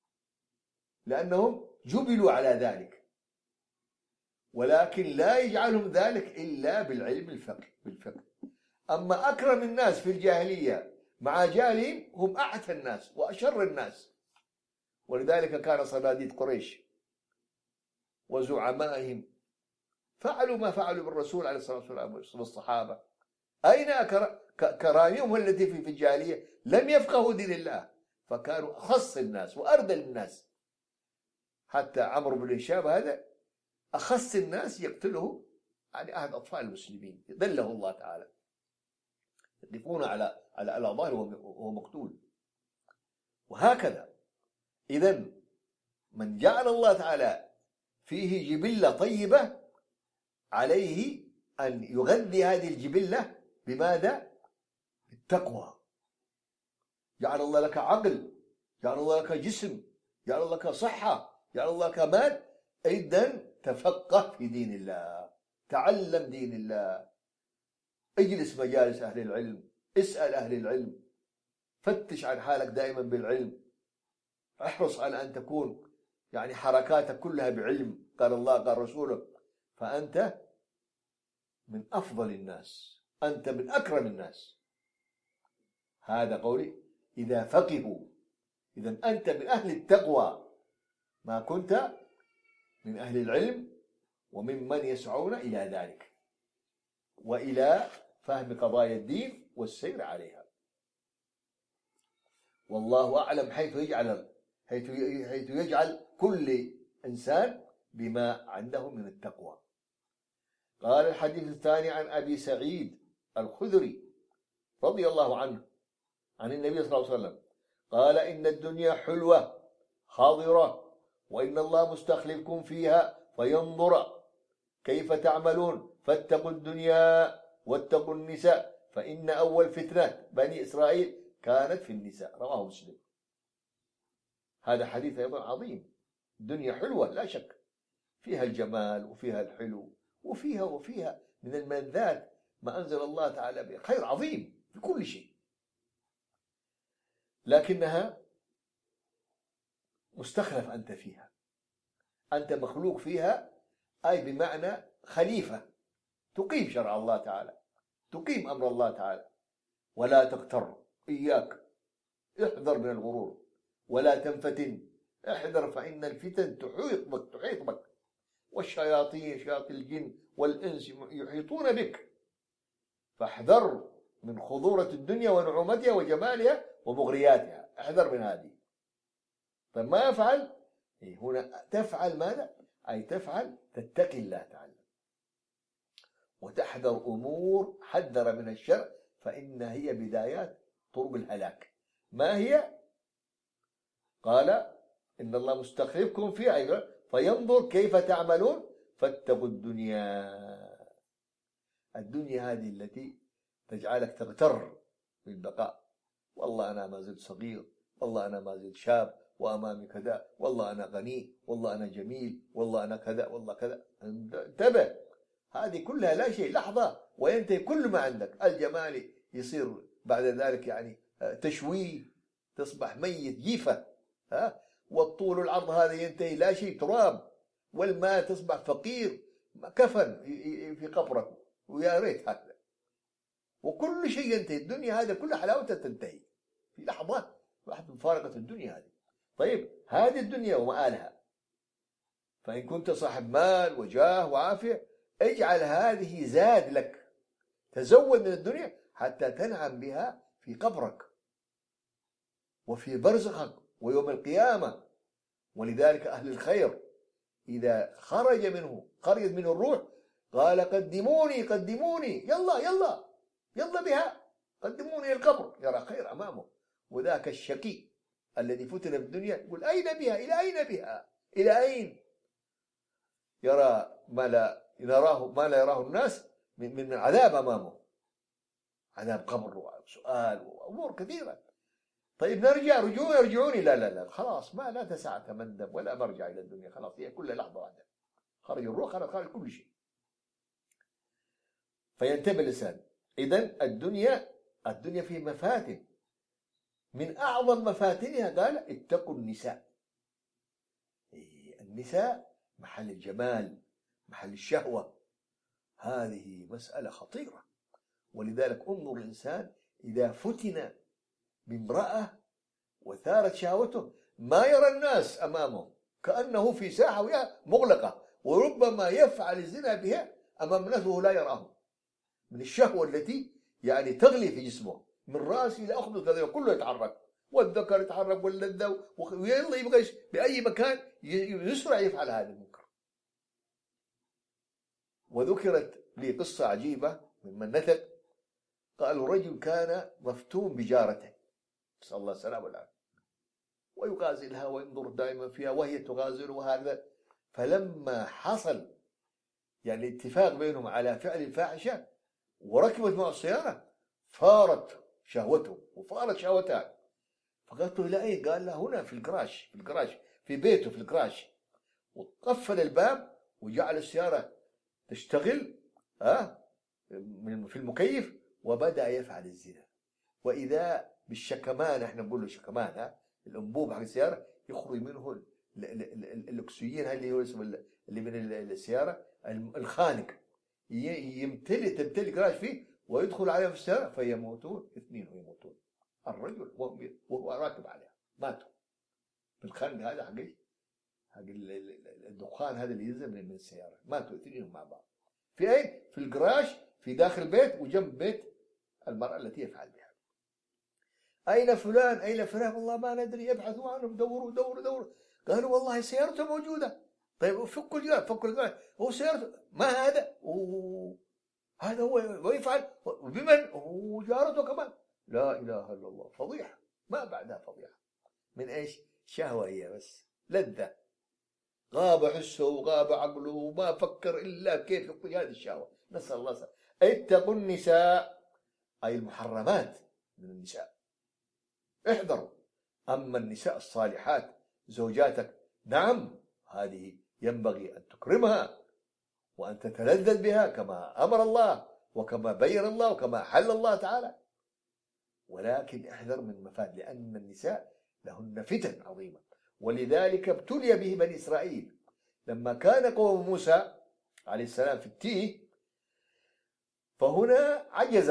لأنهم جبلوا على ذلك. ولكن لا يجعلهم ذلك إلا بالعلم بالفقه. أما أكرم الناس في الجاهلية مع جاهلهم هم أعتى الناس وأشر الناس. ولذلك كان صناديد قريش وزعمائهم فعلوا ما فعلوا بالرسول عليه الصلاة والسلام والصحابة. أين كرامهم التي في الجاهلية؟ لم يفقهوا دين الله، فكانوا أخص الناس وأردل الناس. حتى عمرو بن هشام هذا أخص الناس يقتله يعني أحد أطفال المسلمين، ذله الله تعالى، يقفون على ظهره وهو مقتول. وهكذا إذن من جعل الله تعالى فيه جبلة طيبة عليه أن يغذي هذه الجبلة بماذا؟ بالتقوى. جعل الله لك عقل، جعل الله لك جسم، جعل الله لك صحة، جعل الله لك مال، إذن تفقه في دين الله، تعلم دين الله، اجلس مجالس أهل العلم، اسأل أهل العلم، فتش عن حالك دائما بالعلم، احرص على أن تكون يعني حركاتك كلها بعلم، قال الله قال رسوله، فأنت من أفضل الناس، أنت من أكرم الناس. هذا قولي إذا فقهوا. إذن أنت من أهل التقوى ما كنت من أهل العلم وممن يسعون إلى ذلك وإلى فهم قضايا الدين والسير عليها. والله أعلم حيث يجعل كل إنسان بما عنده من التقوى. قال الحديث الثاني عن أبي سعيد الخدري رضي الله عنه عن النبي صلى الله عليه وسلم قال إن الدنيا حلوة خاضرة وإن الله مستخلفكم فيها فينظر كيف تعملون فاتقوا الدنيا واتقوا النساء فإن أول فتنة بني إسرائيل كانت في النساء. رواه مسلم. هذا حديث أيضا عظيم. الدنيا حلوة لا شك، فيها الجمال وفيها الحلو وفيها من الملذات ما أنزل الله تعالى به، خير عظيم في كل شيء، لكنها مستخلف أنت فيها، أنت مخلوق فيها، أي بمعنى خليفة تقيم شرع الله تعالى، تقيم أمر الله تعالى. ولا تغتر، إياك احذر من الغرور، ولا تنفتن، احذر فإن الفتن تحيط بك والشياطين شياطين الجن والإنس يحيطون بك، فاحذر من خضورة الدنيا ونعومتها وجمالها ومغرياتها، احذر من هذه. فما يفعل هنا؟ تفعل ماذا؟ أي تفعل تتقي الله تعالى وتحذر أمور حذر من الشر، فإن هي بدايات طرق الهلاك. ما هي؟ قال إن الله مستخلفكم فيها فينظر كيف تعملون فاتقوا الدنيا. الدنيا هذه التي تجعلك تغتر بالبقاء، والله أنا ما زلت صغير، والله أنا ما زلت شاب، وأمامي كذا، والله أنا غني، والله أنا جميل، والله أنا كذا، والله كذا. انتبه، هذه كلها لا شيء، لحظة وينتهي كل ما عندك. الجمال يصير بعد ذلك يعني تشويه، تصبح ميت جيفة، والطول والعرض هذا ينتهي لا شيء، تراب. والمال تصبح فقير، كفن في قبرك، ويا ريت هذا. وكل شيء ينتهي، الدنيا هذه كل حلاوتها تنتهي في لحظة واحدة، مفارقة الدنيا هذه. طيب هذه الدنيا ومآلها، فإن كنت صاحب مال وجاه وعافية اجعل هذه زاد لك، تزود من الدنيا حتى تنعم بها في قبرك وفي برزخك ويوم القيامة. ولذلك أهل الخير إذا خرجت منه الروح قال قدموني قدموني، يلا يلا يلا بها، قدموني القبر، يرى خير أمامه. وذاك الشقي الذي فتن في الدنيا يقول أين بها، إلى أين بها، إلى أين، يرى ما لا يراه الناس من عذاب أمامه، عذاب قبر وسؤال وأمور كثيرة. طيب نرجع يرجعوني، لا لا لا خلاص، ما لا تسع تمندم ولا مرجع إلى الدنيا، خلاص هي كل لحظة واحدة، خرج الروح خرج كل شيء. فينتبه الإنسان. إذن الدنيا فيه مفاتن، من أعظم مفاتنها قال اتقوا النساء. النساء محل الجمال، محل الشهوة، هذه مسألة خطيرة. ولذلك انظر الإنسان إذا فتن بامرأة وثارت شهوته ما يرى الناس أمامه، كأنه في ساحة وهي مغلقة، وربما يفعل الزنا بها أمام الناس وهو لا يراهم، من الشهوة التي يعني تغلي في جسمه من رأس إلى أخذ كذا كله يتحرك، والذكر يتحرك واللذة، ويلا يبغى بأي مكان يسرع يفعل هذا المنكر. وذكرت لي قصة عجيبة ممن نثق، قالوا رجل كان مفتون بجارته، نسأل الله السلامة والعافية، ويغازلها وينظر دائما فيها وهي تغازله وهذا. فلما حصل يعني اتفاق بينهم على فعل الفاحشة وركبت معه السيارة فارت شهوته وفارت شهوتها. فقالت له إلى أين؟ قال له هنا في الجراج في بيته في الجراج، وقفل الباب وجعل السيارة تشتغل في المكيف، وبدأ يفعل الزنا. وإذا بالشكمان، احنا نقول له شكمان، الأنبوب حق السيارة يخرج منه الأكسجين اللي هو اسمه اللي من السيارة الخانق، تمتلي الجراج فيه ويدخل عليهم في السيارة فيموتون، اثنين يموتون، الرجل وهو راكب عليها ماتوا بالخنق هذا حق الدخان هذا اللي ينزل من السيارة، ماتوا اثنين مع بعض. في أين؟ في الجراج في داخل البيت وجنب بيت المرأة التي يفعل بها. أين فلان أين فلان؟ والله ما ندري، ابحثوا عنهم، دوروا. قالوا والله سيارته موجودة. طيب فكوا الجراج هو سيارته، ما هذا هذا هو ويفعل بمن؟ وجارته كمان. لا إله إلا الله، فضيحة ما بعدها فضيحة. من إيش؟ شهوة هي بس، لذة، غاب حسه وغاب عقله وما فكر إلا كيف يقضي هذه الشهوة. نسأل الله سبحانه. اتقوا النساء أي المحرمات من النساء، احذروا. أما النساء الصالحات زوجاتك، نعم هذه ينبغي أن تكرمها وأن تتلذذ بها كما أمر الله وكما بين الله وكما حل الله تعالى، ولكن احذر من مفاد، لأن النساء لهن فتن عظيمة. ولذلك ابتلي به بني إسرائيل لما كان قوم موسى عليه السلام في التيه، فهنا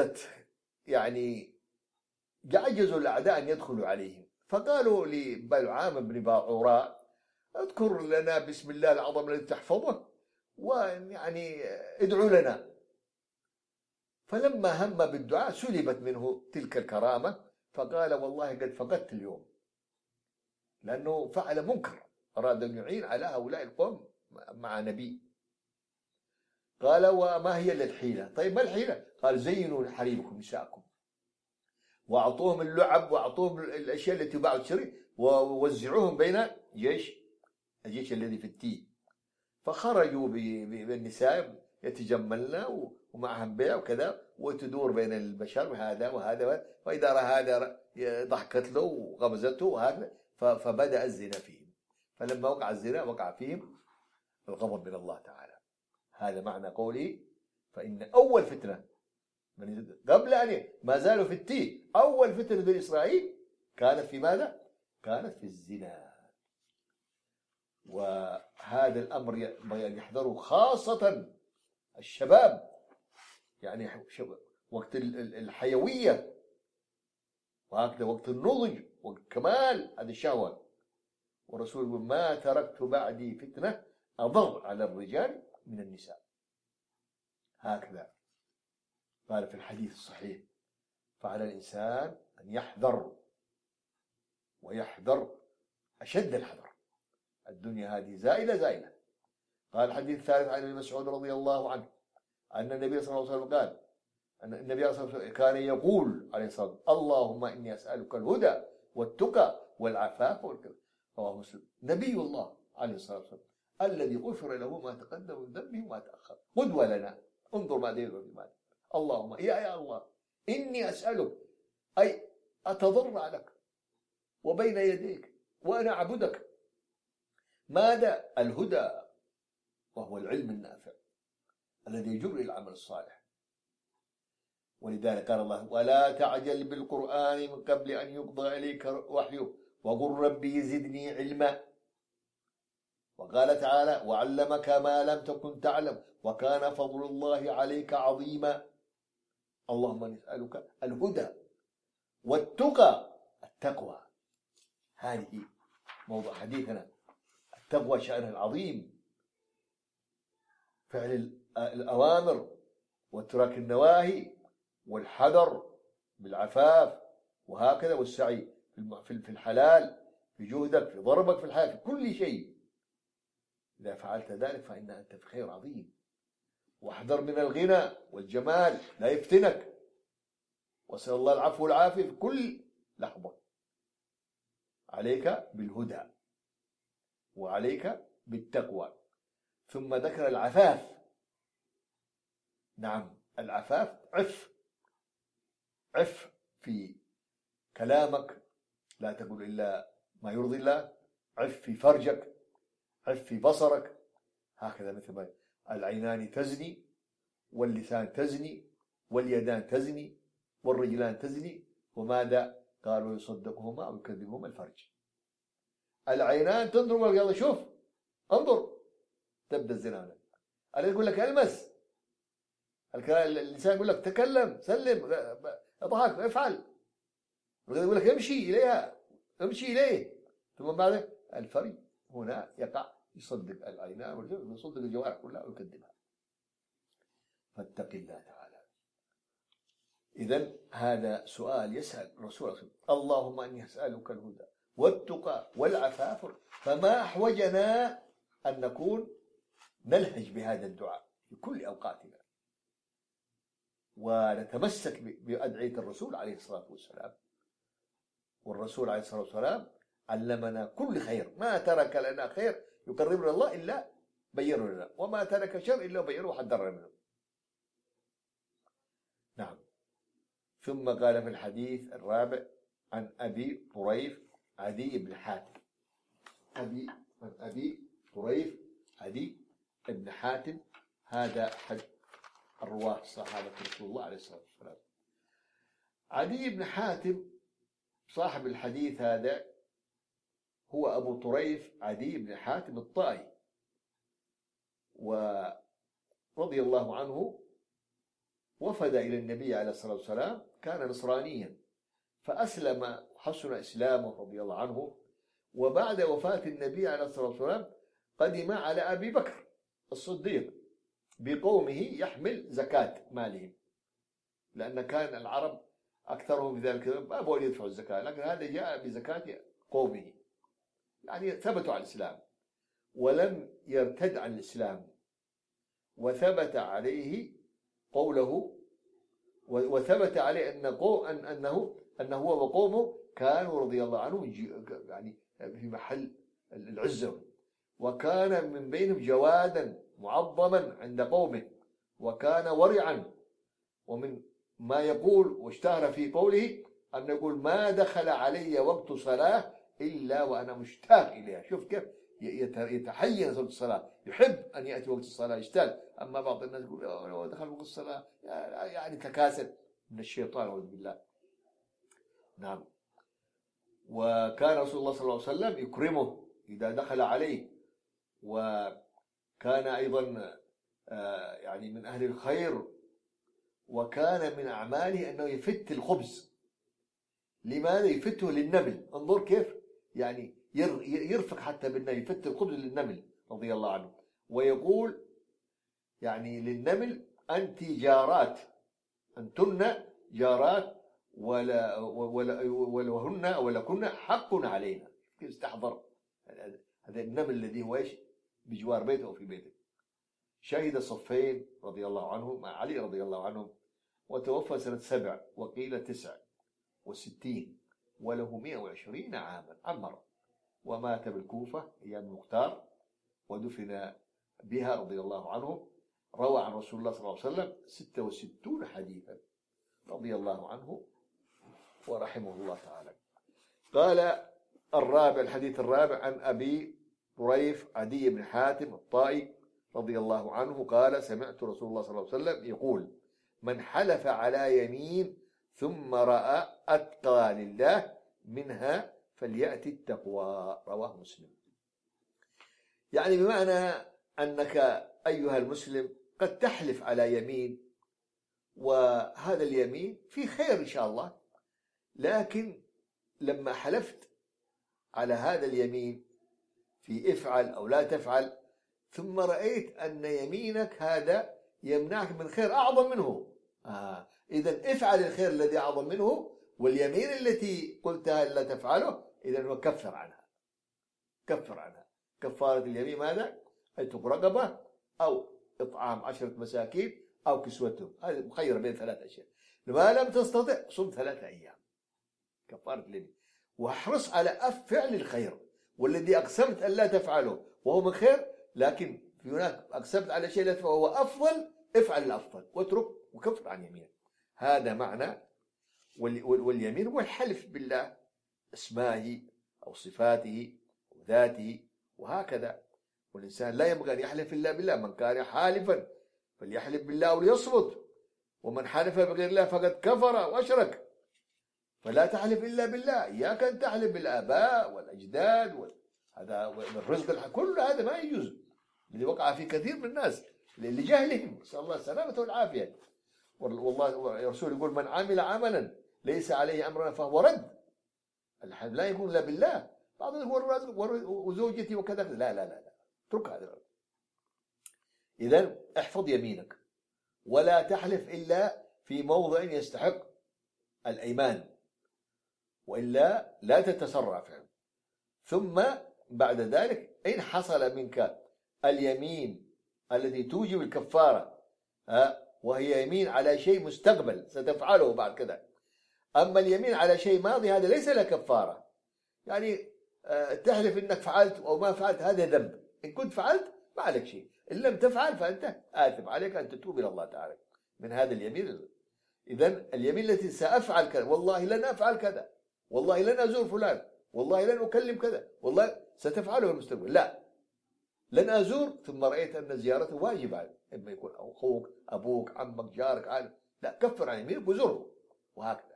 عجزوا الأعداء أن يدخلوا عليهم، فقالوا لبلعام بن باعوراء اذكر لنا بسم الله العظيم الذي تحفظه ويعني ادعو لنا. فلما هم بالدعاء سلبت منه تلك الكرامة، فقال والله قد فقدت اليوم، لأنه فعل منكر، أراد أن يعين على هؤلاء القوم مع نبي. قال وما هي إلا الحيلة؟ طيب ما الحيلة؟ قال زينوا حريمكم نساءكم وأعطوهم اللعب وأعطوهم الأشياء التي تباع وتشتري ووزعوهم بين الجيش الذي في التيه. فخرجوا بالنساء يتجملن ومعهم بيع وكذا، وتدور بين البشر وهذا وإذا رأى هذا ضحكت له وغمزته وهكذا، فبدأ الزنا فيهم. فلما وقع الزنا وقع فيهم الغضب من الله تعالى. هذا معنى قولي فإن أول فتنة قبل أن ما زالوا في التيه، أول فتنة بني إسرائيل كانت في ماذا؟ كانت في الزنا. وهذا الأمر ينبغي أن يحذره خاصة الشباب، يعني وقت الحيوية وهكذا وقت النضج وقت كمال هذه الشهوة. والرسول يقول ما تركت بعدي فتنة أضر على الرجال من النساء، هكذا قال في الحديث الصحيح. فعلى الإنسان أن يحذر ويحذر أشد الحذر الدنيا هذه زائلة زائلة. قال الحديث الثالث عن ابن مسعود رضي الله عنه أن النبي صلى الله عليه وسلم قال أن النبي صلى الله عليه وسلم كان يقول عليه الصلاة والسلام: اللهم إني أسألك الهدى والتقى والعفاف والغنى. رواه مسلم. نبي الله عليه الصلاة والسلام الذي غفر له ما تقدم من ذنبه وما تأخر قدوة لنا. انظر ماذا يقول في ماذا: اللهم يا الله إني أسألك، أي أتضرع لك وبين يديك وأنا أعبدك. ماذا؟ الهدى، وهو العلم النافع الذي يجر إلى العمل الصالح. ولذلك قال الله: ولا تعجل بالقرآن من قبل أن يقضى إليك وحيه وقل ربي زدني علما. وقال تعالى: وعلمك ما لم تكن تعلم وكان فضل الله عليك عظيما. اللهم نسألك الهدى والتقى، التقوى هذه موضوع حديثنا. التقوى شأنها العظيم، فعل الأوامر وترك النواهي والحذر بالعفاف وهكذا، والسعي في الحلال، في جهدك، في ضربك في الحياة، في كل شيء. إذا فعلت ذلك فإن أنت في خير عظيم. واحذر من الغنى والجمال لا يفتنك، واسأل الله العفو والعافية في كل لحظة. عليك بالهدى وعليك بالتقوى. ثم ذكر العفاف. نعم، العفاف، عف في كلامك، لا تقول إلا ما يرضي الله. عف في فرجك، عف في بصرك. هكذا مثل ما العينان تزني واللسان تزني واليدان تزني والرجلان تزني. وماذا قالوا؟ يصدقهما أو يكذبهما الفرج. العينان تنظر والله شوف انظر، تبدأ الزنا. الذي يقول لك المس، اللسان يقول لك تكلم، سلم، اضحك، افعل. الذي يقول لك امشي إليها، امشي إليه. ثم بعد الفرج هنا يقع، يصدق العينان ويصدق الجوارح كلها ويكذبها. فاتق الله تعالى. إذن هذا سؤال يسأل الرسول: اللهم إني أسألك الهدى والتقى والعفاف. فما أحوجنا أن نكون نلهج بهذا الدعاء في كل أوقاتنا، ونتمسك بأدعية الرسول عليه الصلاة والسلام. والرسول عليه الصلاة والسلام علمنا كل خير، ما ترك لنا خير يقربنا الله إلا بينه لنا، وما ترك شر إلا بينه وحذرنا منه. نعم. ثم قال في الحديث الرابع عن أبي طريف عدي بن حاتم. أبي طريف عدي بن حاتم، هذا أحد الرواة صحابة رسول الله عليه الصلاة والسلام. عدي بن حاتم صاحب الحديث هذا هو أبو طريف عدي بن حاتم الطائي، ورضي الله عنه. وفد إلى النبي عليه الصلاة والسلام، كان نصرانيا فأسلم، حسن إسلامه رضي الله عنه. وبعد وفاة النبي عليه الصلاة والسلام قدم على أبي بكر الصديق بقومه يحمل زكاة مالهم، لأن كان العرب أكثرهم في ذلك ما أبوا يدفعوا الزكاة، لكن هذا جاء بزكاة قومه، يعني ثبتوا على الإسلام ولم يرتد عن الإسلام، وثبت عليه قوله، وثبت عليه أنه هو وقومه كانوا رضي الله عنه يعني في محل العزة، وكان من بينهم جوادا معظما عند قومه، وكان ورعا. ومن ما يقول واشتهر في قوله أن يقول: ما دخل علي وقت صلاة إلا وأنا مشتاق إليها. شوف كيف يتحين صوت الصلاة، يحب أن يأتي وقت الصلاة، يشتاق. أما بعض الناس يقول لو دخل وقت الصلاة يعني تكاسل من الشيطان والعياذ بالله. نعم. وكان رسول الله صلى الله عليه وسلم يكرمه إذا دخل عليه، وكان أيضا يعني من أهل الخير. وكان من أعماله أنه يفت الخبز. لماذا يفته؟ للنمل. انظر كيف يعني يرفق حتى بالنمل، يفت الخبز للنمل رضي الله عنه. ويقول يعني للنمل: أنت جارات، أنتن جارات ولهن ولكن حق علينا. استحضر هذا النمل الذي هو إيش بجوار بيته أو في بيته. شهد صفين رضي الله عنه مع علي رضي الله عنه، وتوفى سنة 7 وقيل 69 وله 120 عاما، عمر، ومات بالكوفة أيام المختار ودفن بها رضي الله عنه. روى عن رسول الله صلى الله عليه وسلم 66 حديثا رضي الله عنه ورحمه الله تعالى. قال الحديث الرابع عن أبي طريف عدي بن حاتم الطائي رضي الله عنه قال سمعت رسول الله صلى الله عليه وسلم يقول من حلف على يمين ثم رأى أتقى لله منها فليأتي التقوى، رواه مسلم. يعني بمعنى أنك أيها المسلم قد تحلف على يمين، وهذا اليمين في خير إن شاء الله، لكن لما حلفت على هذا اليمين في افعل أو لا تفعل، ثم رأيت أن يمينك هذا يمنعك من خير أعظم منه، إذن افعل الخير الذي أعظم منه، واليمين التي قلتها لا تفعله إذن هو كفر عنها. كفارة اليمين ماذا؟ عتق رقبة أو إطعام 10 مساكين أو كسوتهم، هذا مخير بين 3 أشياء. ما لم تستطع صم 3 أيام، كفارة اليمين. واحرص على فعل الخير، والذي أقسمت أن لا تفعله وهو من خير، لكن في هناك أقسمت على شيء لا تفعله وهو أفضل، افعل الأفضل واترك وكفر عن يمينك. هذا معنى. واليمين هو الحلف بالله، اسمائه أو صفاته أو ذاته وهكذا. والإنسان لا ينبغي أن يحلف إلا بالله، من كان حالفا فليحلف بالله وليصمت، ومن حلف بغير الله فقد كفر وأشرك. فلا تحلف إلا بالله، إياك أن تحلف بالآباء والأجداد هذا والرزق، كل هذا ما يجوز، اللي وقع في كثير من الناس لجهلهم، نسأل الله السلامة والعافية. والله الرسول يقول من عمل عملا ليس عليه أمرنا فهو رد. الحلف لا يكون إلا بالله، بعض هو الرزق وزوجتي وكذا، لا لا لا، اترك هذا. إذن احفظ يمينك، ولا تحلف إلا في موضع يستحق الأيمان، وإلا لا تتسرع فيه. ثم بعد ذلك إن حصل منك اليمين التي توجب الكفارة، وهي يمين على شيء مستقبل ستفعله بعد كذا، أما اليمين على شيء ماضي هذا ليس له كفارة. يعني تحلف إنك فعلت أو ما فعلت، هذا ذنب. إن كنت فعلت ما عليك شيء، إن لم تفعل فأنت آثم، عليك أن تتوب إلى الله تعالى من هذا اليمين. إذن اليمين التي سأفعل كذا، والله لن أفعل كذا، والله لن أزور فلان، والله لن أكلم كذا، والله ستفعله في المستقبل، لا، لن أزور ثم رأيت أن زيارته واجب عليك، إما يكون أخوك أبوك عمك جارك عالم، لا، كفر عن يمينك وزره، وهكذا.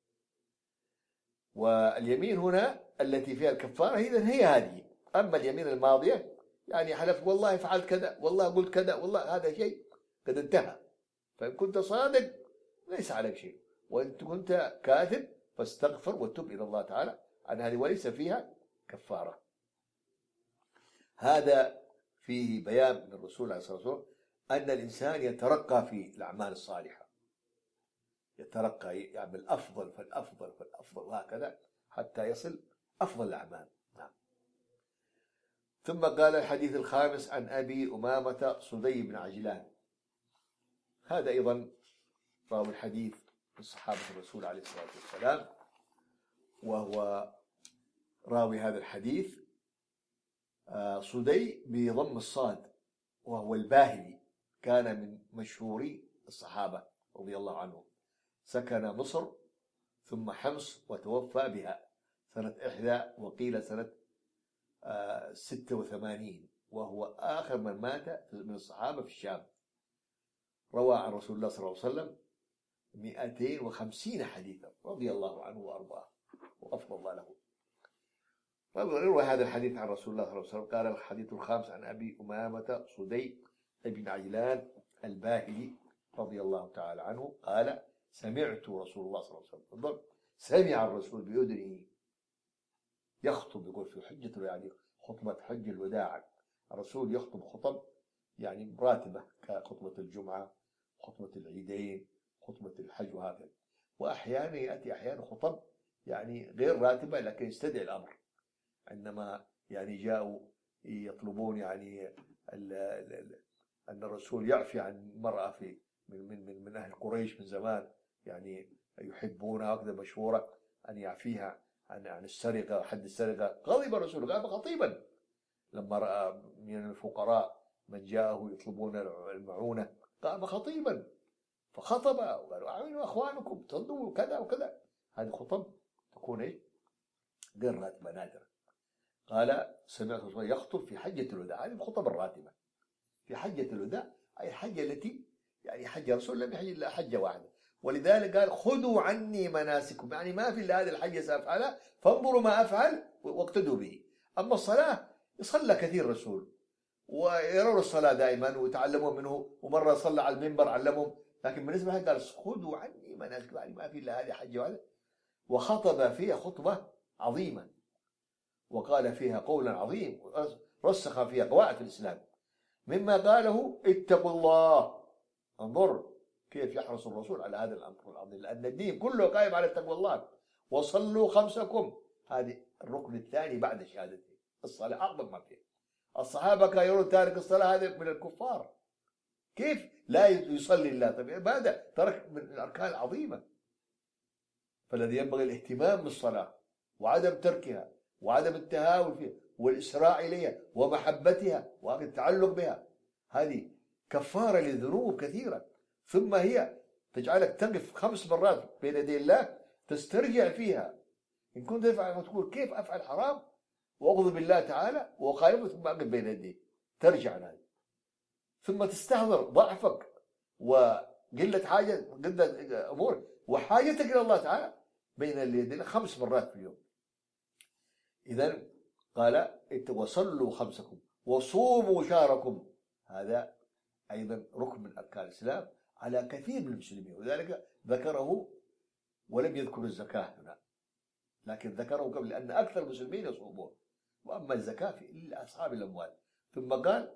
واليمين هنا التي فيها الكفارة هي هذه. أما اليمين الماضية يعني حلف والله فعلت كذا، والله قلت كذا، والله هذا شيء قد انتهى، فإن كنت صادق ليس عليك شيء، وإن كنت كاذب فاستغفر وتب إلى الله تعالى عن هذه وليس فيها كفارة. هذا فيه بيان من الرسول عليه الصلاة والسلام أن الإنسان يترقى في الأعمال الصالحة، يترقى يعمل أفضل فالأفضل فالأفضل وهكذا حتى يصل أفضل الأعمال. نعم. ثم قال الحديث الخامس عن أبي أمامة صدي بن عجلان، هذا أيضا راوي الحديث من صحابة الرسول عليه الصلاة والسلام، وهو راوي هذا الحديث صدي بضم الصاد، وهو الباهلي، كان من مشهوري الصحابة رضي الله عنهم، سكن مصر ثم حمص وتوفى بها سنة 1 وقيل سنة 86، وهو آخر من مات من الصحابة في الشام. روى عن رسول الله صلى الله عليه وسلم 250 حديثا رضي الله عنه وأرضاه وغفر الله له. روى هذا الحديث عن رسول الله صلى الله عليه وسلم. قال الحديث الخامس عن أبي أمامة صدي بن عجلان الباهلي رضي الله تعالى عنه قال سمعت رسول الله صلى الله عليه وسلم، سمع الرسول بأذنه يخطب، يقول في حجة يعني خطبة حج الوداع، الرسول يخطب خطب يعني راتبة كخطبة الجمعة، خطبة العيدين، خطبة الحج وهكذا، وأحيانا يأتي أحيانا خطب يعني غير راتبة لكن يستدعي الأمر، عندما يعني جاءوا يطلبون يعني أن الرسول يعفي عن المرأة في من أهل قريش من زمان، يعني يحبونها هكذا مشهورة، أن يعفيها عن السرقة، حد السرقة. غضب الرسول، غاب خطيبا لما رأى من الفقراء من جاءه يطلبون المعونة، قام خطيبا فخطب وقالوا أعينوا أخوانكم تصدوا كذا وكذا. هذه خطب تكون إيش؟ غير راتبة، نادرة. قال سمعت رسول يخطب في حجة الوداع، هذه الخطب الراتبة في حجة الوداع، أي الحجة التي يعني حج رسول لم يحج إلا حجة واحدة، ولذلك قال خذوا عني مناسككم، يعني ما في إلا هذه الحجة سأفعلها فانظروا ما أفعل واقتدوا به. أما الصلاة يصلى كثير الرسول ويرون الصلاة دائما ويتعلمون منه، ومرة صلى على المنبر علمهم، لكن بالنسبة له قال خذوا عني مناسككم، يعني ما في إلا هذه حجة واحدة. وخطب فيها خطبة عظيمة وقال فيها قولا عظيم، رسخ فيها قواعد الإسلام، مما قاله اتقوا الله. انظر كيف يحرص الرسول على هذا الأمر العظيم، لأن الدين كله قائم على تقوى الله. وصلوا خمسكم، هذه الركن الثاني بعد شهادتين، الصلاة أعظم ما فيه. الصحابة كانوا يرون تارك الصلاة هذا من الكفار، كيف لا يصلي الله؟ طيب هذا ترك من الأركان العظيمة، فالذي ينبغي الاهتمام بالصلاة وعدم تركها وعدم التهاون فيها والإسراع إليها ومحبتها والتعلق بها. هذه كفارة للذنوب كثيرة، ثم هي تجعلك تقف 5 مرات بين يدي الله تسترجع فيها إن كنت تفعل، تقول كيف أفعل حرام وأغضب بالله تعالى وأخالفه، ثم أقف بين يديه ترجع هذه، ثم تستحضر ضعفك وقلة حاجة، قلة أمور وحاجتك إلى الله تعالى بين اليدين 5 مرات في اليوم. إذن قال وصلوا خمسكم وصوموا شهركم، هذا أيضا ركن من أركان الإسلام على كثير من المسلمين، وذلك ذكره ولم يذكر الزكاة هنا، لكن ذكره قبل لأن أكثر المسلمين يصومون، وأما الزكاة في أصحاب الأموال. ثم قال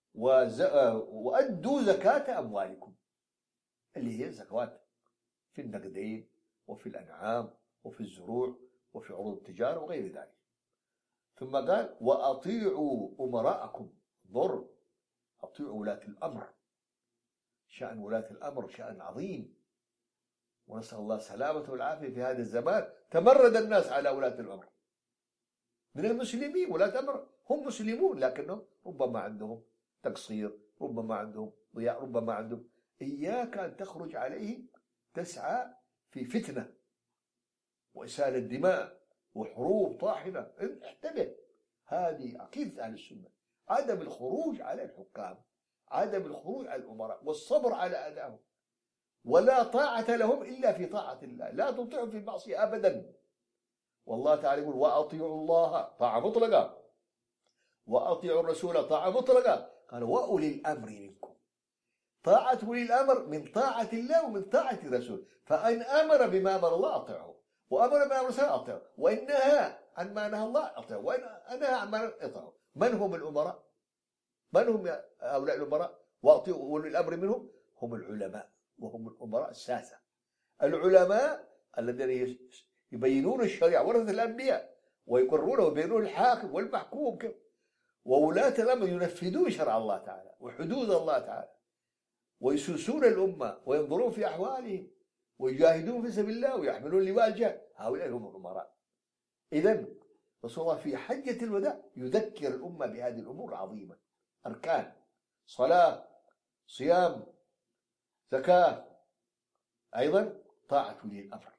وأدوا زكاة أموالكم، اللي هي الزكوات في النقدين وفي الأنعام وفي الزروع وفي عروض التجارة وغير ذلك. ثم قال وأطيعوا أمراءكم، ضر أطيعوا ولاة الأمر، شأن ولاة الأمر شأن عظيم، ونسأل الله السلامة والعافية. في هذا الزمان تمرد الناس على ولاة الأمر من المسلمين، ولاة الأمر هم مسلمون لكنهم ربما عندهم تقصير، ربما عندهم ضياع، ربما عندهم. إياك أن تخرج عليهم تسعى في فتنة وإسالة دماء وحروب طاحنة، انتبه. هذه عقيدة أهل السنة، عدم الخروج على الحكام، عدم الخروج على الأمراء، والصبر على أذاهم، ولا طاعة لهم إلا في طاعة الله، لا تطيعهم في المعصية أبدا. والله تعالى يقول وأطيعوا الله طاعة مطلقة وأطيعوا الرسول طاعة مطلقة. قال وأولي الأمر منكم، طاعة أولي الأمر من طاعة الله ومن طاعة الرسول، فإن أمر بما أمر الله أطيعه، وأمر بما أمر الرسول أطيعه، وإن نهى عن ما نهى الله أطيعه، وإن نهى عن ما أطيعه. من هم الأمراء؟ من هم هؤلاء الأمراء؟ وأطيعوا أولي الأمر منهم، هم العلماء، وهم الأمراء الساسة. العلماء الذين يبينون الشريعة ورثة الأنبياء ويقرونه ويبينون الحاكم والمحكوم كيف، وولاة الأمر ينفذون شرع الله تعالى وحدود الله تعالى ويسوسون الأمة وينظرون في أحوالهم ويجاهدون في سبيل الله ويحملون لواء الجهاد، هؤلاء هم الأمراء. إذن رسول الله في حجة الوداع يذكر الأمة بهذه الأمور العظيمة، أركان صلاة، صيام، زكاة، أيضا طاعة ولي الأمر.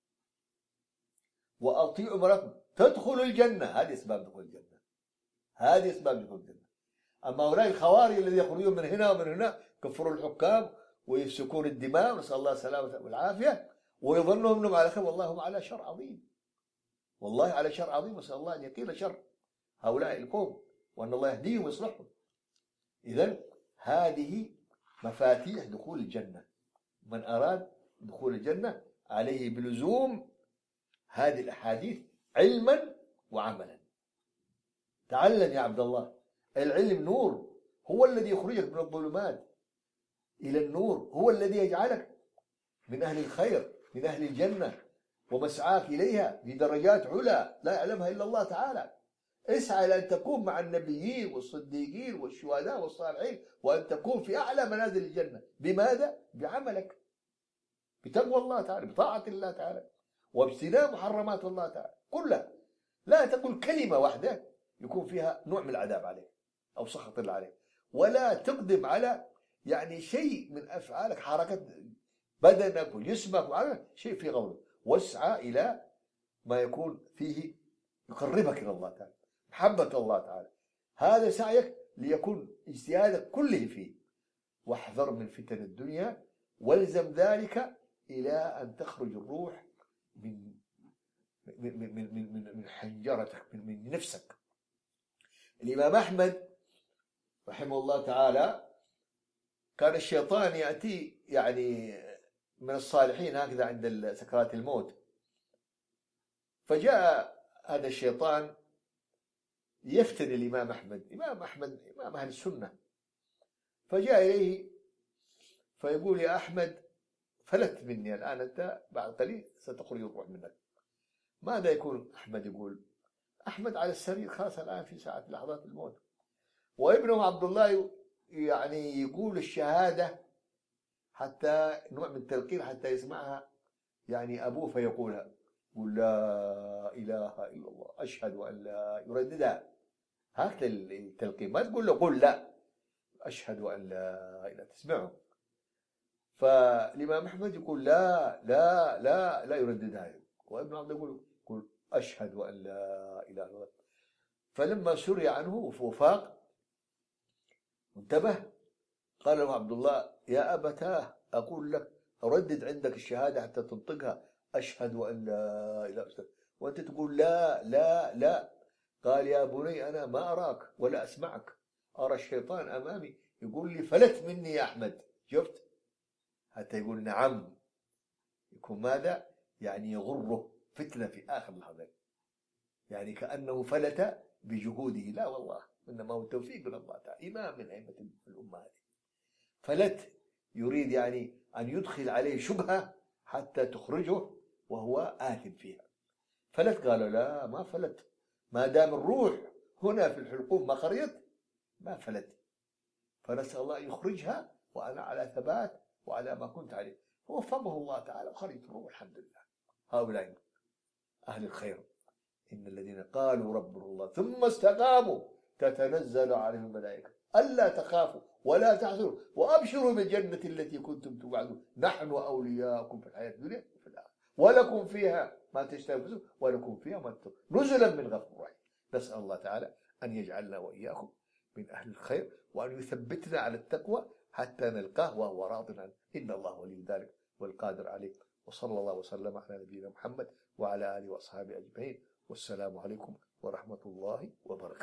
وأطيعوا أمركم تدخلوا الجنة، هذه أسباب دخول الجنة، هذه أسباب دخول الجنة. أما هؤلاء الخوارج الذين يخرجون من هنا ومن هنا كفروا الحكام ويسفكون الدماء، ونسأل الله السلامة والعافية، ويظنهم أنهم على خير، والله هم على شر عظيم، والله على شر عظيم، نسأل الله أن يقيل شر هؤلاء القوم وأن الله يهديهم ويصلحهم. إذن هذه مفاتيح دخول الجنة، من أراد دخول الجنة عليه بلزوم هذه الأحاديث علما وعملا. تعلم يا عبد الله، العلم نور، هو الذي يخرجك من الظلمات إلى النور، هو الذي يجعلك من أهل الخير، من أهل الجنة، ومسعاك إليها بدرجات علا لا يعلمها إلا الله تعالى. اسعى لأن تكون مع النبيين والصديقين والشهداء والصالحين، وأن تكون في أعلى منازل الجنة. بماذا؟ بعملك، بتقوى الله تعالى، بطاعة الله تعالى، واجتناب محرمات الله تعالى كلها. لا تقول كلمة واحدة يكون فيها نوع من العذاب عليك أو سخط الله عليك، ولا تقدم على يعني شيء من أفعالك، حركة بدنك وجسمك وعلى شيء في غضب. واسعى إلى ما يكون فيه يقربك إلى الله تعالى، محبة الله تعالى. هذا سعيك ليكون اجتهادك كله فيه. واحذر من فتن الدنيا، والزم ذلك إلى أن تخرج الروح من من حنجرتك، من نفسك. الإمام أحمد رحمه الله تعالى كان الشيطان يأتي يعني من الصالحين هكذا عند سكرات الموت، فجاء هذا الشيطان يفتن الإمام أحمد. إمام أحمد إمام أهل السنة، فجاء إليه فيقول: يا أحمد، فلت مني الآن، أنت بعد قليل ستخرج الروح منك. ماذا يكون أحمد يقول؟ أحمد على السرير خلاص الآن في ساعة لحظات الموت، وابنه عبد الله يعني يقول الشهادة حتى نوع من التلقين حتى يسمعها يعني أبوه فيقولها، يقول: لا إله إلا الله، أشهد أن لا، يرددها هكذا التلقين، ما تقول له قل لا، أشهد أن لا إله، تسمعه. فالإمام أحمد يقول: لا لا لا لا، يرددها، وابن عبد الله يقول أشهد أن لا إله إلا الله. فلما سري عنه وفاق وانتبه، قال له عبد الله: يا أبتاه، أقول لك أردد عندك الشهادة حتى تنطقها، أشهد أن لا إله إلا الله، وأنت تقول لا لا لا. قال: يا بني، أنا ما أراك ولا أسمعك، أرى الشيطان أمامي يقول لي فلت مني يا أحمد. شفت؟ حتى يقول نعم، يكون ماذا؟ يعني يغره فتنة في آخر لحظة، يعني كأنه فلت بجهوده. لا والله، إنما هو التوفيق من الله تعالى. إمام من أئمة الأمة هذه فلت، يريد يعني أن يدخل عليه شبهة حتى تخرجه وهو آثم فيها. فلت، قالوا: لا، ما فلت، ما دام الروح هنا في الحلقوم ما خرجت ما فلت. فنسأل الله أن يخرجها وأنا على ثبات وعلى ما كنت عليه. ووفقه الله تعالى وخرجت الروح الحمد لله. هؤلاء أهل الخير، إن الذين قالوا ربنا الله ثم استقاموا تتنزل عليهم الملائكة ألا تخافوا ولا تحزنوا وأبشروا بالجنة التي كنتم توعدون، نحن أولياؤكم في الحياة الدنيا وفي الآخرة، ولكم فيها ما تشتهي أنفسكم ولكم فيها ما تدعون، نزلا من غفور رحيم. نسأل الله تعالى أن يجعلنا وإياكم من أهل الخير، وأن يثبتنا على التقوى حتى نلقاه وهو راض عنه، إن الله ولي ذلك والقادر عليه. وصلى الله وسلم على نبينا محمد وعلى آله وأصحابه أجمعين، والسلام عليكم ورحمة الله وبركاته.